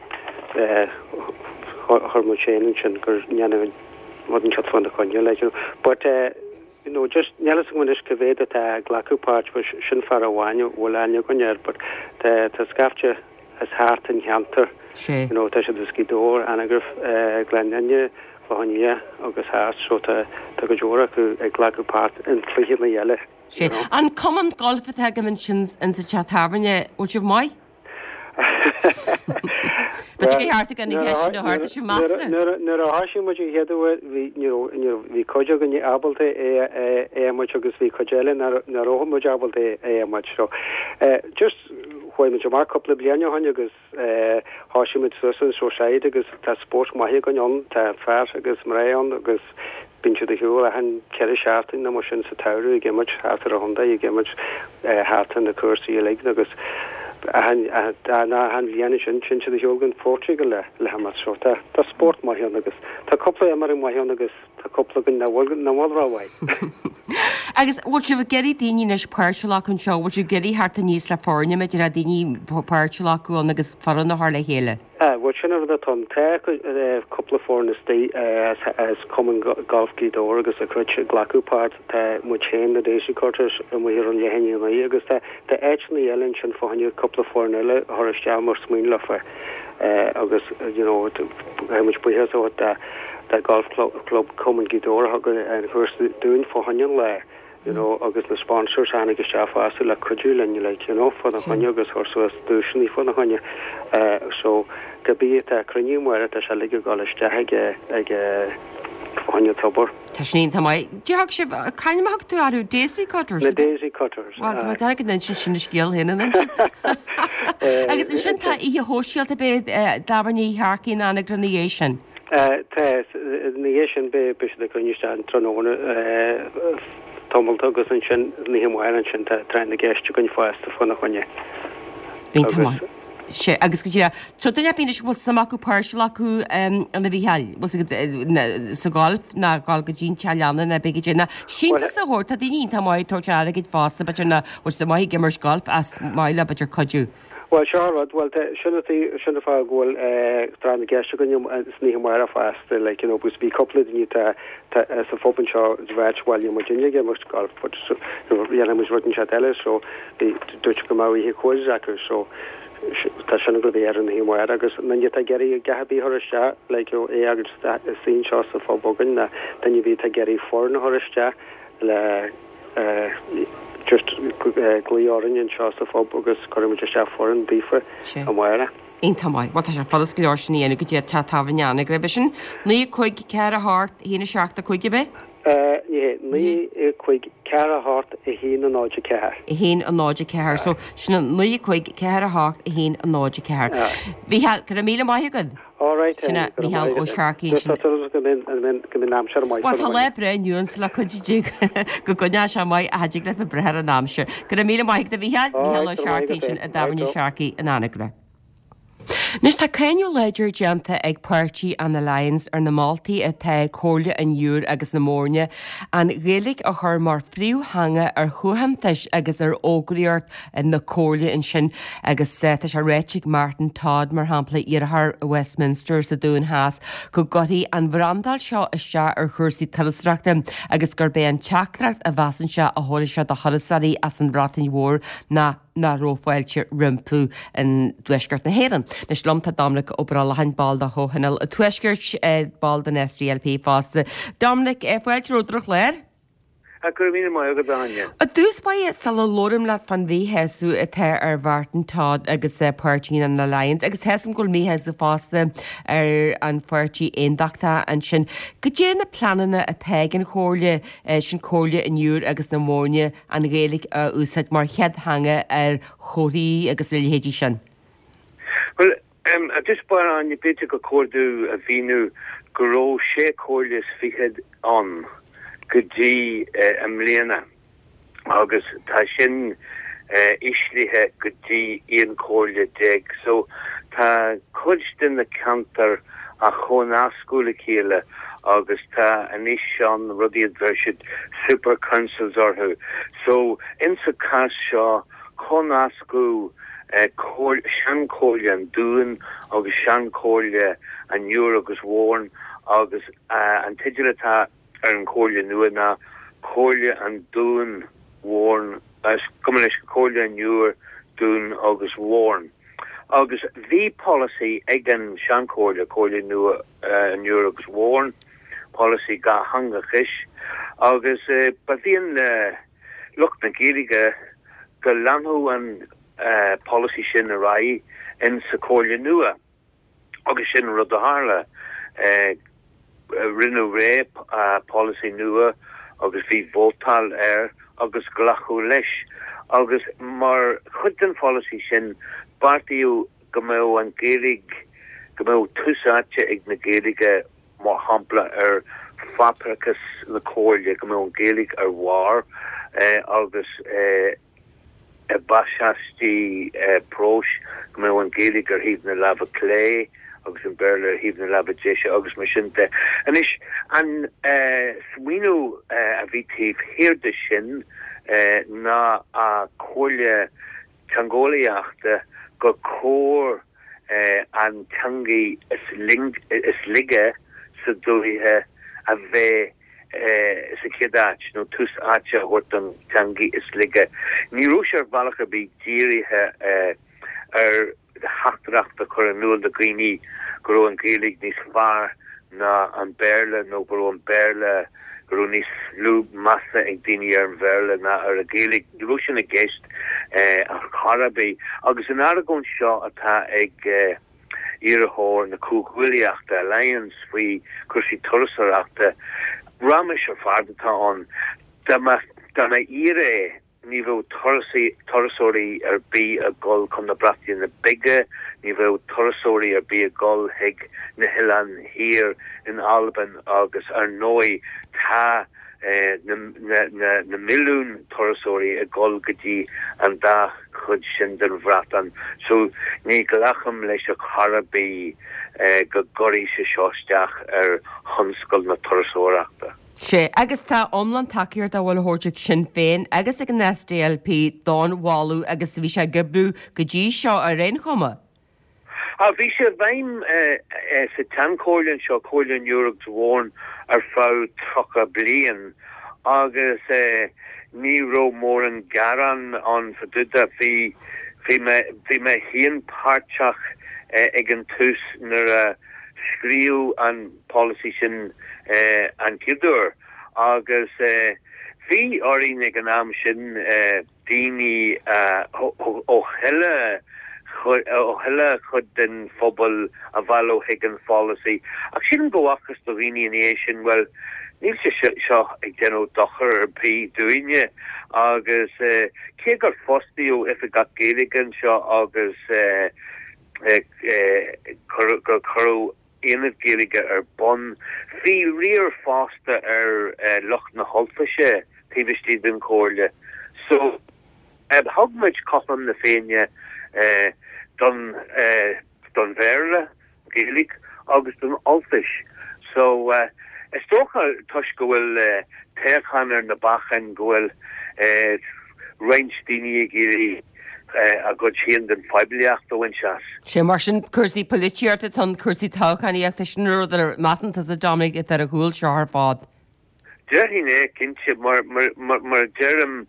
chumú chéan sin gur neanamh modern chat fan a conne le but you know just nelas go is go bhéad a glacupáirt sin far a bhhaine bhfuil aine gonneir but tá scafte as hart in Hamter. You know, tá sé skidór anagrif glennne fáhanne agus hart so tá go jóra go ag glacupát in tríhí na dhéile. An common golf a tegamint sin in sa chat habanne ó mai? hart gan hart sin master. Nu a hasisi mu headú hí coide gan abalta é é mu agus hí coéile na ro mu abalta é mu so. Just chuoi me mar couple blian han agus hasisi mit susan so seid agus tá sport mai gan an tá fer agus mréan agus bin de hiú a han ke seaartin na mar sin sa taú i gemmer hat a honda i gemmer hatan na cuasí le agus han han lienne sin sin de jogen Portugal le le ha mat so tá sport mai agus tá couple mar mai agus tá couple na na wai. Agus wat se geri déine nes páirseach an seo, wat se geri hart a níos le fórne me a déine páirseach an agus faran na haar le héle. Wat sin a ton te couple fórne sta as common golfgí do agus a cru glaúpát mu chéin na déisi quarters mu hir an lehéine mai agus de éni ellen sin fáhanne couple fórnelle har sta mar smuin lefe agus mu bu dat dat golf club common gidor ha en first doen fáhanne le. You know, agus le sponsors an agus sefa le cruú lenne le you know, for the honne agus hor so dúsní for the honne so go bí a cruniuúmara a se lige gáiste ige ige honne tobor. Táisnín tá mai Deag se caiineach tú arú Daisy Cutters? Na Daisy Cutters. Well agad den sin sin scéal hinna agus in sin tá í hóisialta be dabaní Harcí na Granation. Tá Nation be be de cruniste an tróna Tomult agus an sin níhhair an sin trein na ggéiste gonn fáasta fanna chunne. sé agus go tro duine bíine bhil samach go páirseach acu an na bhíheil sa gáilp na gáil go dín teanna na be déna sínta sa hórta daoine tá maiid toteala go fása be na bhil sa maithí gimmar gáilp as maiile beidir codú. Well Charlotte, well sinna sinna fá ghil tra na geiste gonn sní mar a fast le you know bus bí couple ní tá sa fópan seo bhil mu dinne ge mar golf rinne mu rutin se eile so dúte go máí hi choidir so tá sinna go bhé an hí mar agus man a geirí gahabí thoiste le é agus sin seo sa fóbogan na danne bhí a geirí fórna thoiste le just glíorin an seo sa fób agus choimiide se fórin bífa a mire. Ein tamáid, wat se fadas go leirsin íana go dtí tá tahaneanna greibh sin. Ní chuig cear a hart hína seachta chuige be? Ní chuig cear a hart a hín an náide ceir. I hín an náide ceir, so sinna ní chuig cear a hart a hín an náide ceir. Bhí go a míle maithe go? Sinna Michael ó Sharkey Well tá le bre nniuúns le chudí go goneá se mai a haidir le a brethir an námsir. Go a míle maiid a bhíhead Michael ó Sharkey sin a dahaní Sharkey an anagra. Nus tá céinú leidir deanta ag páirtí an na Lions ar na Maltaí a the cóla an dúr agus na mórne an réalaigh a chur mar phríú hanga ar thuhantais agus ar ógraíart in na cóla in sin agus tá se réiteigh Martin Todd mar hampla iarthar Westminster sa dún háas go gotaí an bhrandal seo iste ar chuirsaí talsreachta agus gur bé an teachtracht a bhasan se a thuir se do chorasaí as an bratain mhór na na rófáilte rimpú an tuisgurt na héan. Nes lomta Dominic ó bra lehain ball a hóhanal a tuisgurt ball den S D L P fásta. Dominic é fáilte ródrach léir? A gur mí mai go daine. A dús ba sal lóm le fan bhí heú a the ar bhartan tád agus é páirtíín an na Lions, agus heam goil mí hes a fásta ar an fuirtí éondachta an sin. Go dé na planana a tegan chóirle sin cóirle in dúr agus na mórne an réalaigh a úsáid mar chead hanga ar choirí agus lehétí sin. Well, um, a just bar an bit go cordú a bhíú goró sé cóirlis fihead an. Gudí uh, am léana agus tá sin uh, islithe gudí íon cóirle deag so tá chuidtin na cantar a chonáscúla chéile agus tá an is an rudí adversid super councils orthu so in sa cás seo chonáscú uh, sean cóirle an dúin agus sean cóirle an dúr agus mhórn agus uh, an tiidiretá ar an cóirle nua na cóirle an dún mhórn as cum leis cóirle an nuair dún agus mhórn. Agus bhí policy ag an sean cóirle cóirle nua an nuair agus mhórn policy ga hangachis agus ba bhíon lucht na géige go landú an uh, policy sin a rai in sa cóile nua agus sin rud a hála uh, rinne ré uh, policy nua agus bhí vótal air agus glachu leis agus mar chud an policy sin bartíú go mé an gérig go mé tusáte ag na géige má hampla ar faprachas na cóile go mé an gélig ar war uh, agus uh, e basastí uh, prós go mé an gélig ar híb na lava clé agus an berle híb na lava déise agus mar sinnte an is an uh, swinú uh, a bhítíh hirde sin uh, ná a cóile tangóliaachta go cór uh, an tangi is ling is lige sa dúhithe a bheith Uh, sa chédáit nó tús áte hort an tangi is lige. Ní rúsar balacha bí díirithe uh, ar haachtarachta chur an nuail de Greení go an gélig níos far na an berle nó go an berle go níos lú massa ag daine ar an verle na ar a gélig rúsin a geist uh, a charabí agus an aragón seo atá ag uh, iarthór na cúghhuiliachta Alliance faoi chuirsí turasarachta Ramesh ar fardatá an dama dama ire ní bheith torsaí torasóirí ar bí a gol chun na brati na bige ní bheith torasóirí ar bí a gol heag na hilan hir in Alban agus ar nói tá eh, na, na, na, na milún torasóirí a gol gotí an da chud sin den bhratan so ní glacham leis a charabí eh, go gorí se seosteach ar honscoil na torasóireachta. sé agus tá omlan takeíir do bhfuil thuirteach sin féin agus ag an S D L P don bháú agus bhí sé gobrú go dtí seo a réon chuma. A bhí sé bhaim sa tancóileann seo cóileann Europe bhórn ar fáil trocha bliain agus ní ró mór an garan an faduda bhí bhí me híon páirteach ag an tús nar a scríú an policy sin uh, an kiúr agus uh, hí orí ag an am sin uh, daoine uh, ó heile ó heile chud den phobal a bhalo ag an policy ach sin go achas do riine sin well níl se seo ag denó dochar ar bí dúine agus uh, cé gur fóstiú if a ga géligan seo agus uh, uh, uh, gur choú inad gélige ar bon hí riar fásta ar uh, loch na holfaise tíbistí den cóirle so uh, hagmuid cocham na féine uh, don uh, don verle gélig agus don alfish so uh, is stocha tuis gohfuil uh, techanar na bachan gohfuil uh, reinstíine géri Uh, a god sin den febliacht do winchas. sé mar sin cuasaí polítíarta tan cuasaí táchaíachta sin ruidir massanta a domig it ar a gúil se ar fád. Deirhíné cinse mar mar mar dearm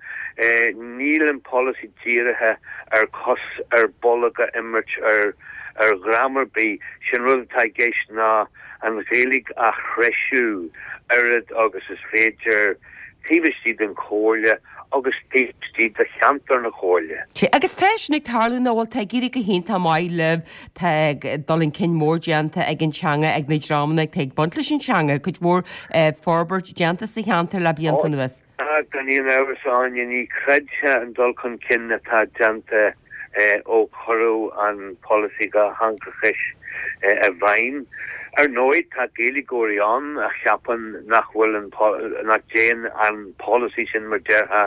nílan policy díirithe ar cos ar bolaga immert ar ar grammar bí sin rud atá géist ná an rélig a chreisiú arid agus is féidir tíbistí den cóirle agus tí a cheantar na cóirle. sé agus teis nig tarlinn óhil te gíri go hénta mai leh te dolin cin mór deanta ag an teanga ag na drámanna ag teag buntla sin teanga chud mór forbert deanta sa cheantar le bíon nuas. gan íon áhasáin ní creidse an dul chun cin atá deanta ó chorú an policy go hancachis a bhain. Ar nóid tá géligóí an a cheapan nach bhfuil nach déan an policy sin mar deartha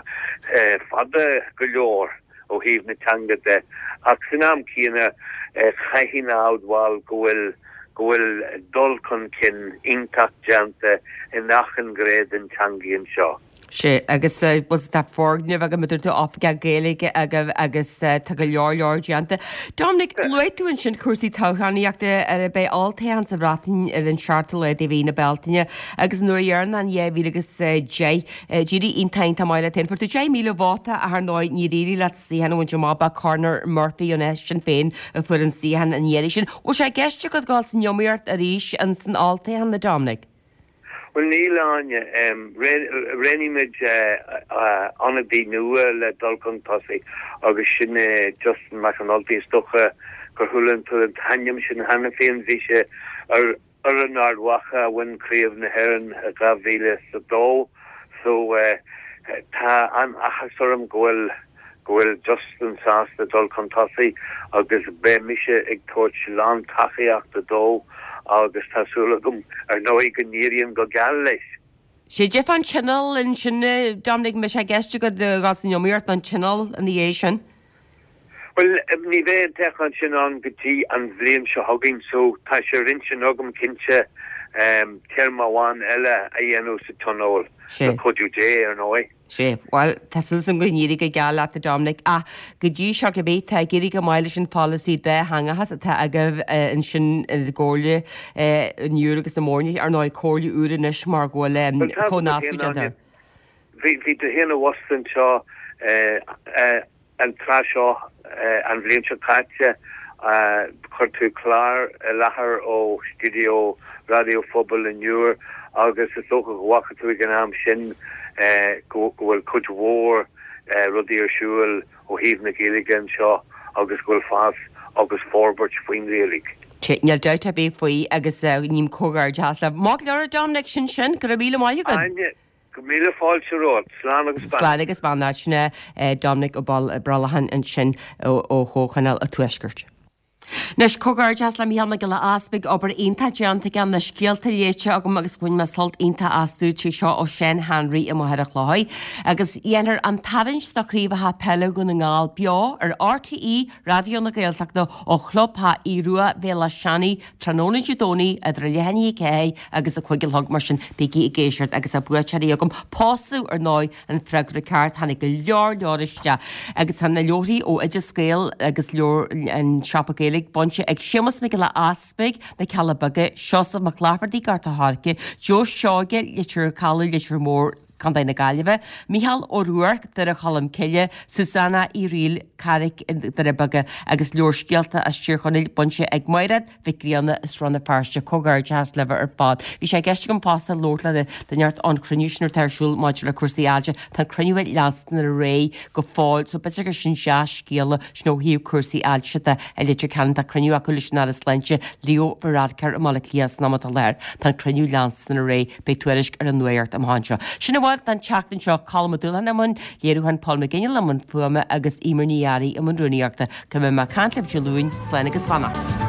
fada go leor ó híomh na teanga de ach san am cíanna chaithín áudháil go bhfuil go bhfuil dul chun cin iontacht deanta i nachan gréad an teangaíonn seo. sé agus bus tá fórgneamh aga muidirú opga géalaige agus tu go leor leor deanta. Dominic leitúin sin cuasaí táchaíachta ar a bheith altaíonn sa bhratain ar an seartal le d bhína beltaine agus nuair dhearna an dhéhhí agus dé ddíirí ontain tá maiile tin fortú dé míle bháta a th náid ní rií le síhanna bhain Jomaba Corner Murphy an éis sin féin a fuair an síhan an dhéiri sin ó sé gceiste go gáil san neomíart a ríis an san altaíonn na Dominic. Well níláine rénimid anadí nua le dulcon tosaí agus sinne Justin McAnulty stocha gur thulann tu an taim sin hanna féin bhí se ar ar an ardwacha win críomh na heran a gabhíle sa dó so tá an achasarm gohfuil gohfuil Justin Sás na dulcon tosaí agus be mise ag toit lán tachiach de dó agus tásúla gom ar nói gníiríon go geall leis. sé Jeff an channel in sinne Dominic me sé geiste go gas an jomíart an channel in the Asian. Well ní bvé tech an sin an gotí an bléim se hagin so tá se rin sin agam kinse um, termaháin eile a dhéanú sa tonol na coú dé ar nói. sé well tá sam go níri go geall a Dominic a go dtí seo go bé tá géri go maiile sin policy de hangahas atá agah in sin ggóile nniuúragus na mórne ar ná cóirú úris mar ghfuil chonáscu. Bhí de héna wastan seo an tra seo an bblion se caite chuirtú chlár lethar ó studio radiofobal in nuúr agus is so go wacha tú gan am sin gohfuil chud mhór rudí ar siúil ó híomh na Gaeilgean seo agus gohfuil fás agus forbert faoin réalaigh. Neal deit a bé faoi agus ním cógar jazz le má lear Dominic sin sin go bhíle mai go. Go míle fáil se rud slán agus slán agus bannáisina Dominic ó ball bralahan an sin ó chóchanal a tuisgurt. Nes cogar jazz le míal me go le asbig obair onanta deanta gan na scialta léite agam agus cuin me salt onanta asútí seo ó Shane Henry i mthir chláid agus dhéanaar an tarins doríomhathe pelle go na ngáil beá ar R T E radio na Gaeltachta ó chlubtha íruúa bhéla seanaí tróna judóní a dra lehanní cé agus a chuigil thug mar sin bigí i géisiart agus a buteí agam páú ar náid an freigra ceart hanig go leor leiriste agus han na leorí ó idir scéal agus leor an siopagéil bonse ag simas me le aspeig na Calabaga seosa mac láfardí garta háce, Jo seoge litir callú litir mór Candai na Gailbh, Michal O'Rourke dar a chalam ceile, Susanna i riil Carrick dar a baga agus leor scialta a stíorchonil bonse ag mairad Vicríanna is ranna farste cogar jazz lever ar bad. Bhí sé geiste go pása lótla de denart an cruniúisnar tarsúil máidir le cuasaí ailge tá cruniúid leanstan ar ré go fáil so bitir sin seaas scéala snóhíú cuasaí ailsete a litir can tá cruniú acu leisnar is leinte Leo Varadkar a mala lías na a leir tá cruniú leanstan ar ré be tuairisc ar an nuairt am hánseo. Sinna bhil an teachtain seo calmadúla na man léirúhan Paul McGinnis le man fuama agus imar níarí am an rúníoachta go mé mar cantlib de lúin slein agus fanna.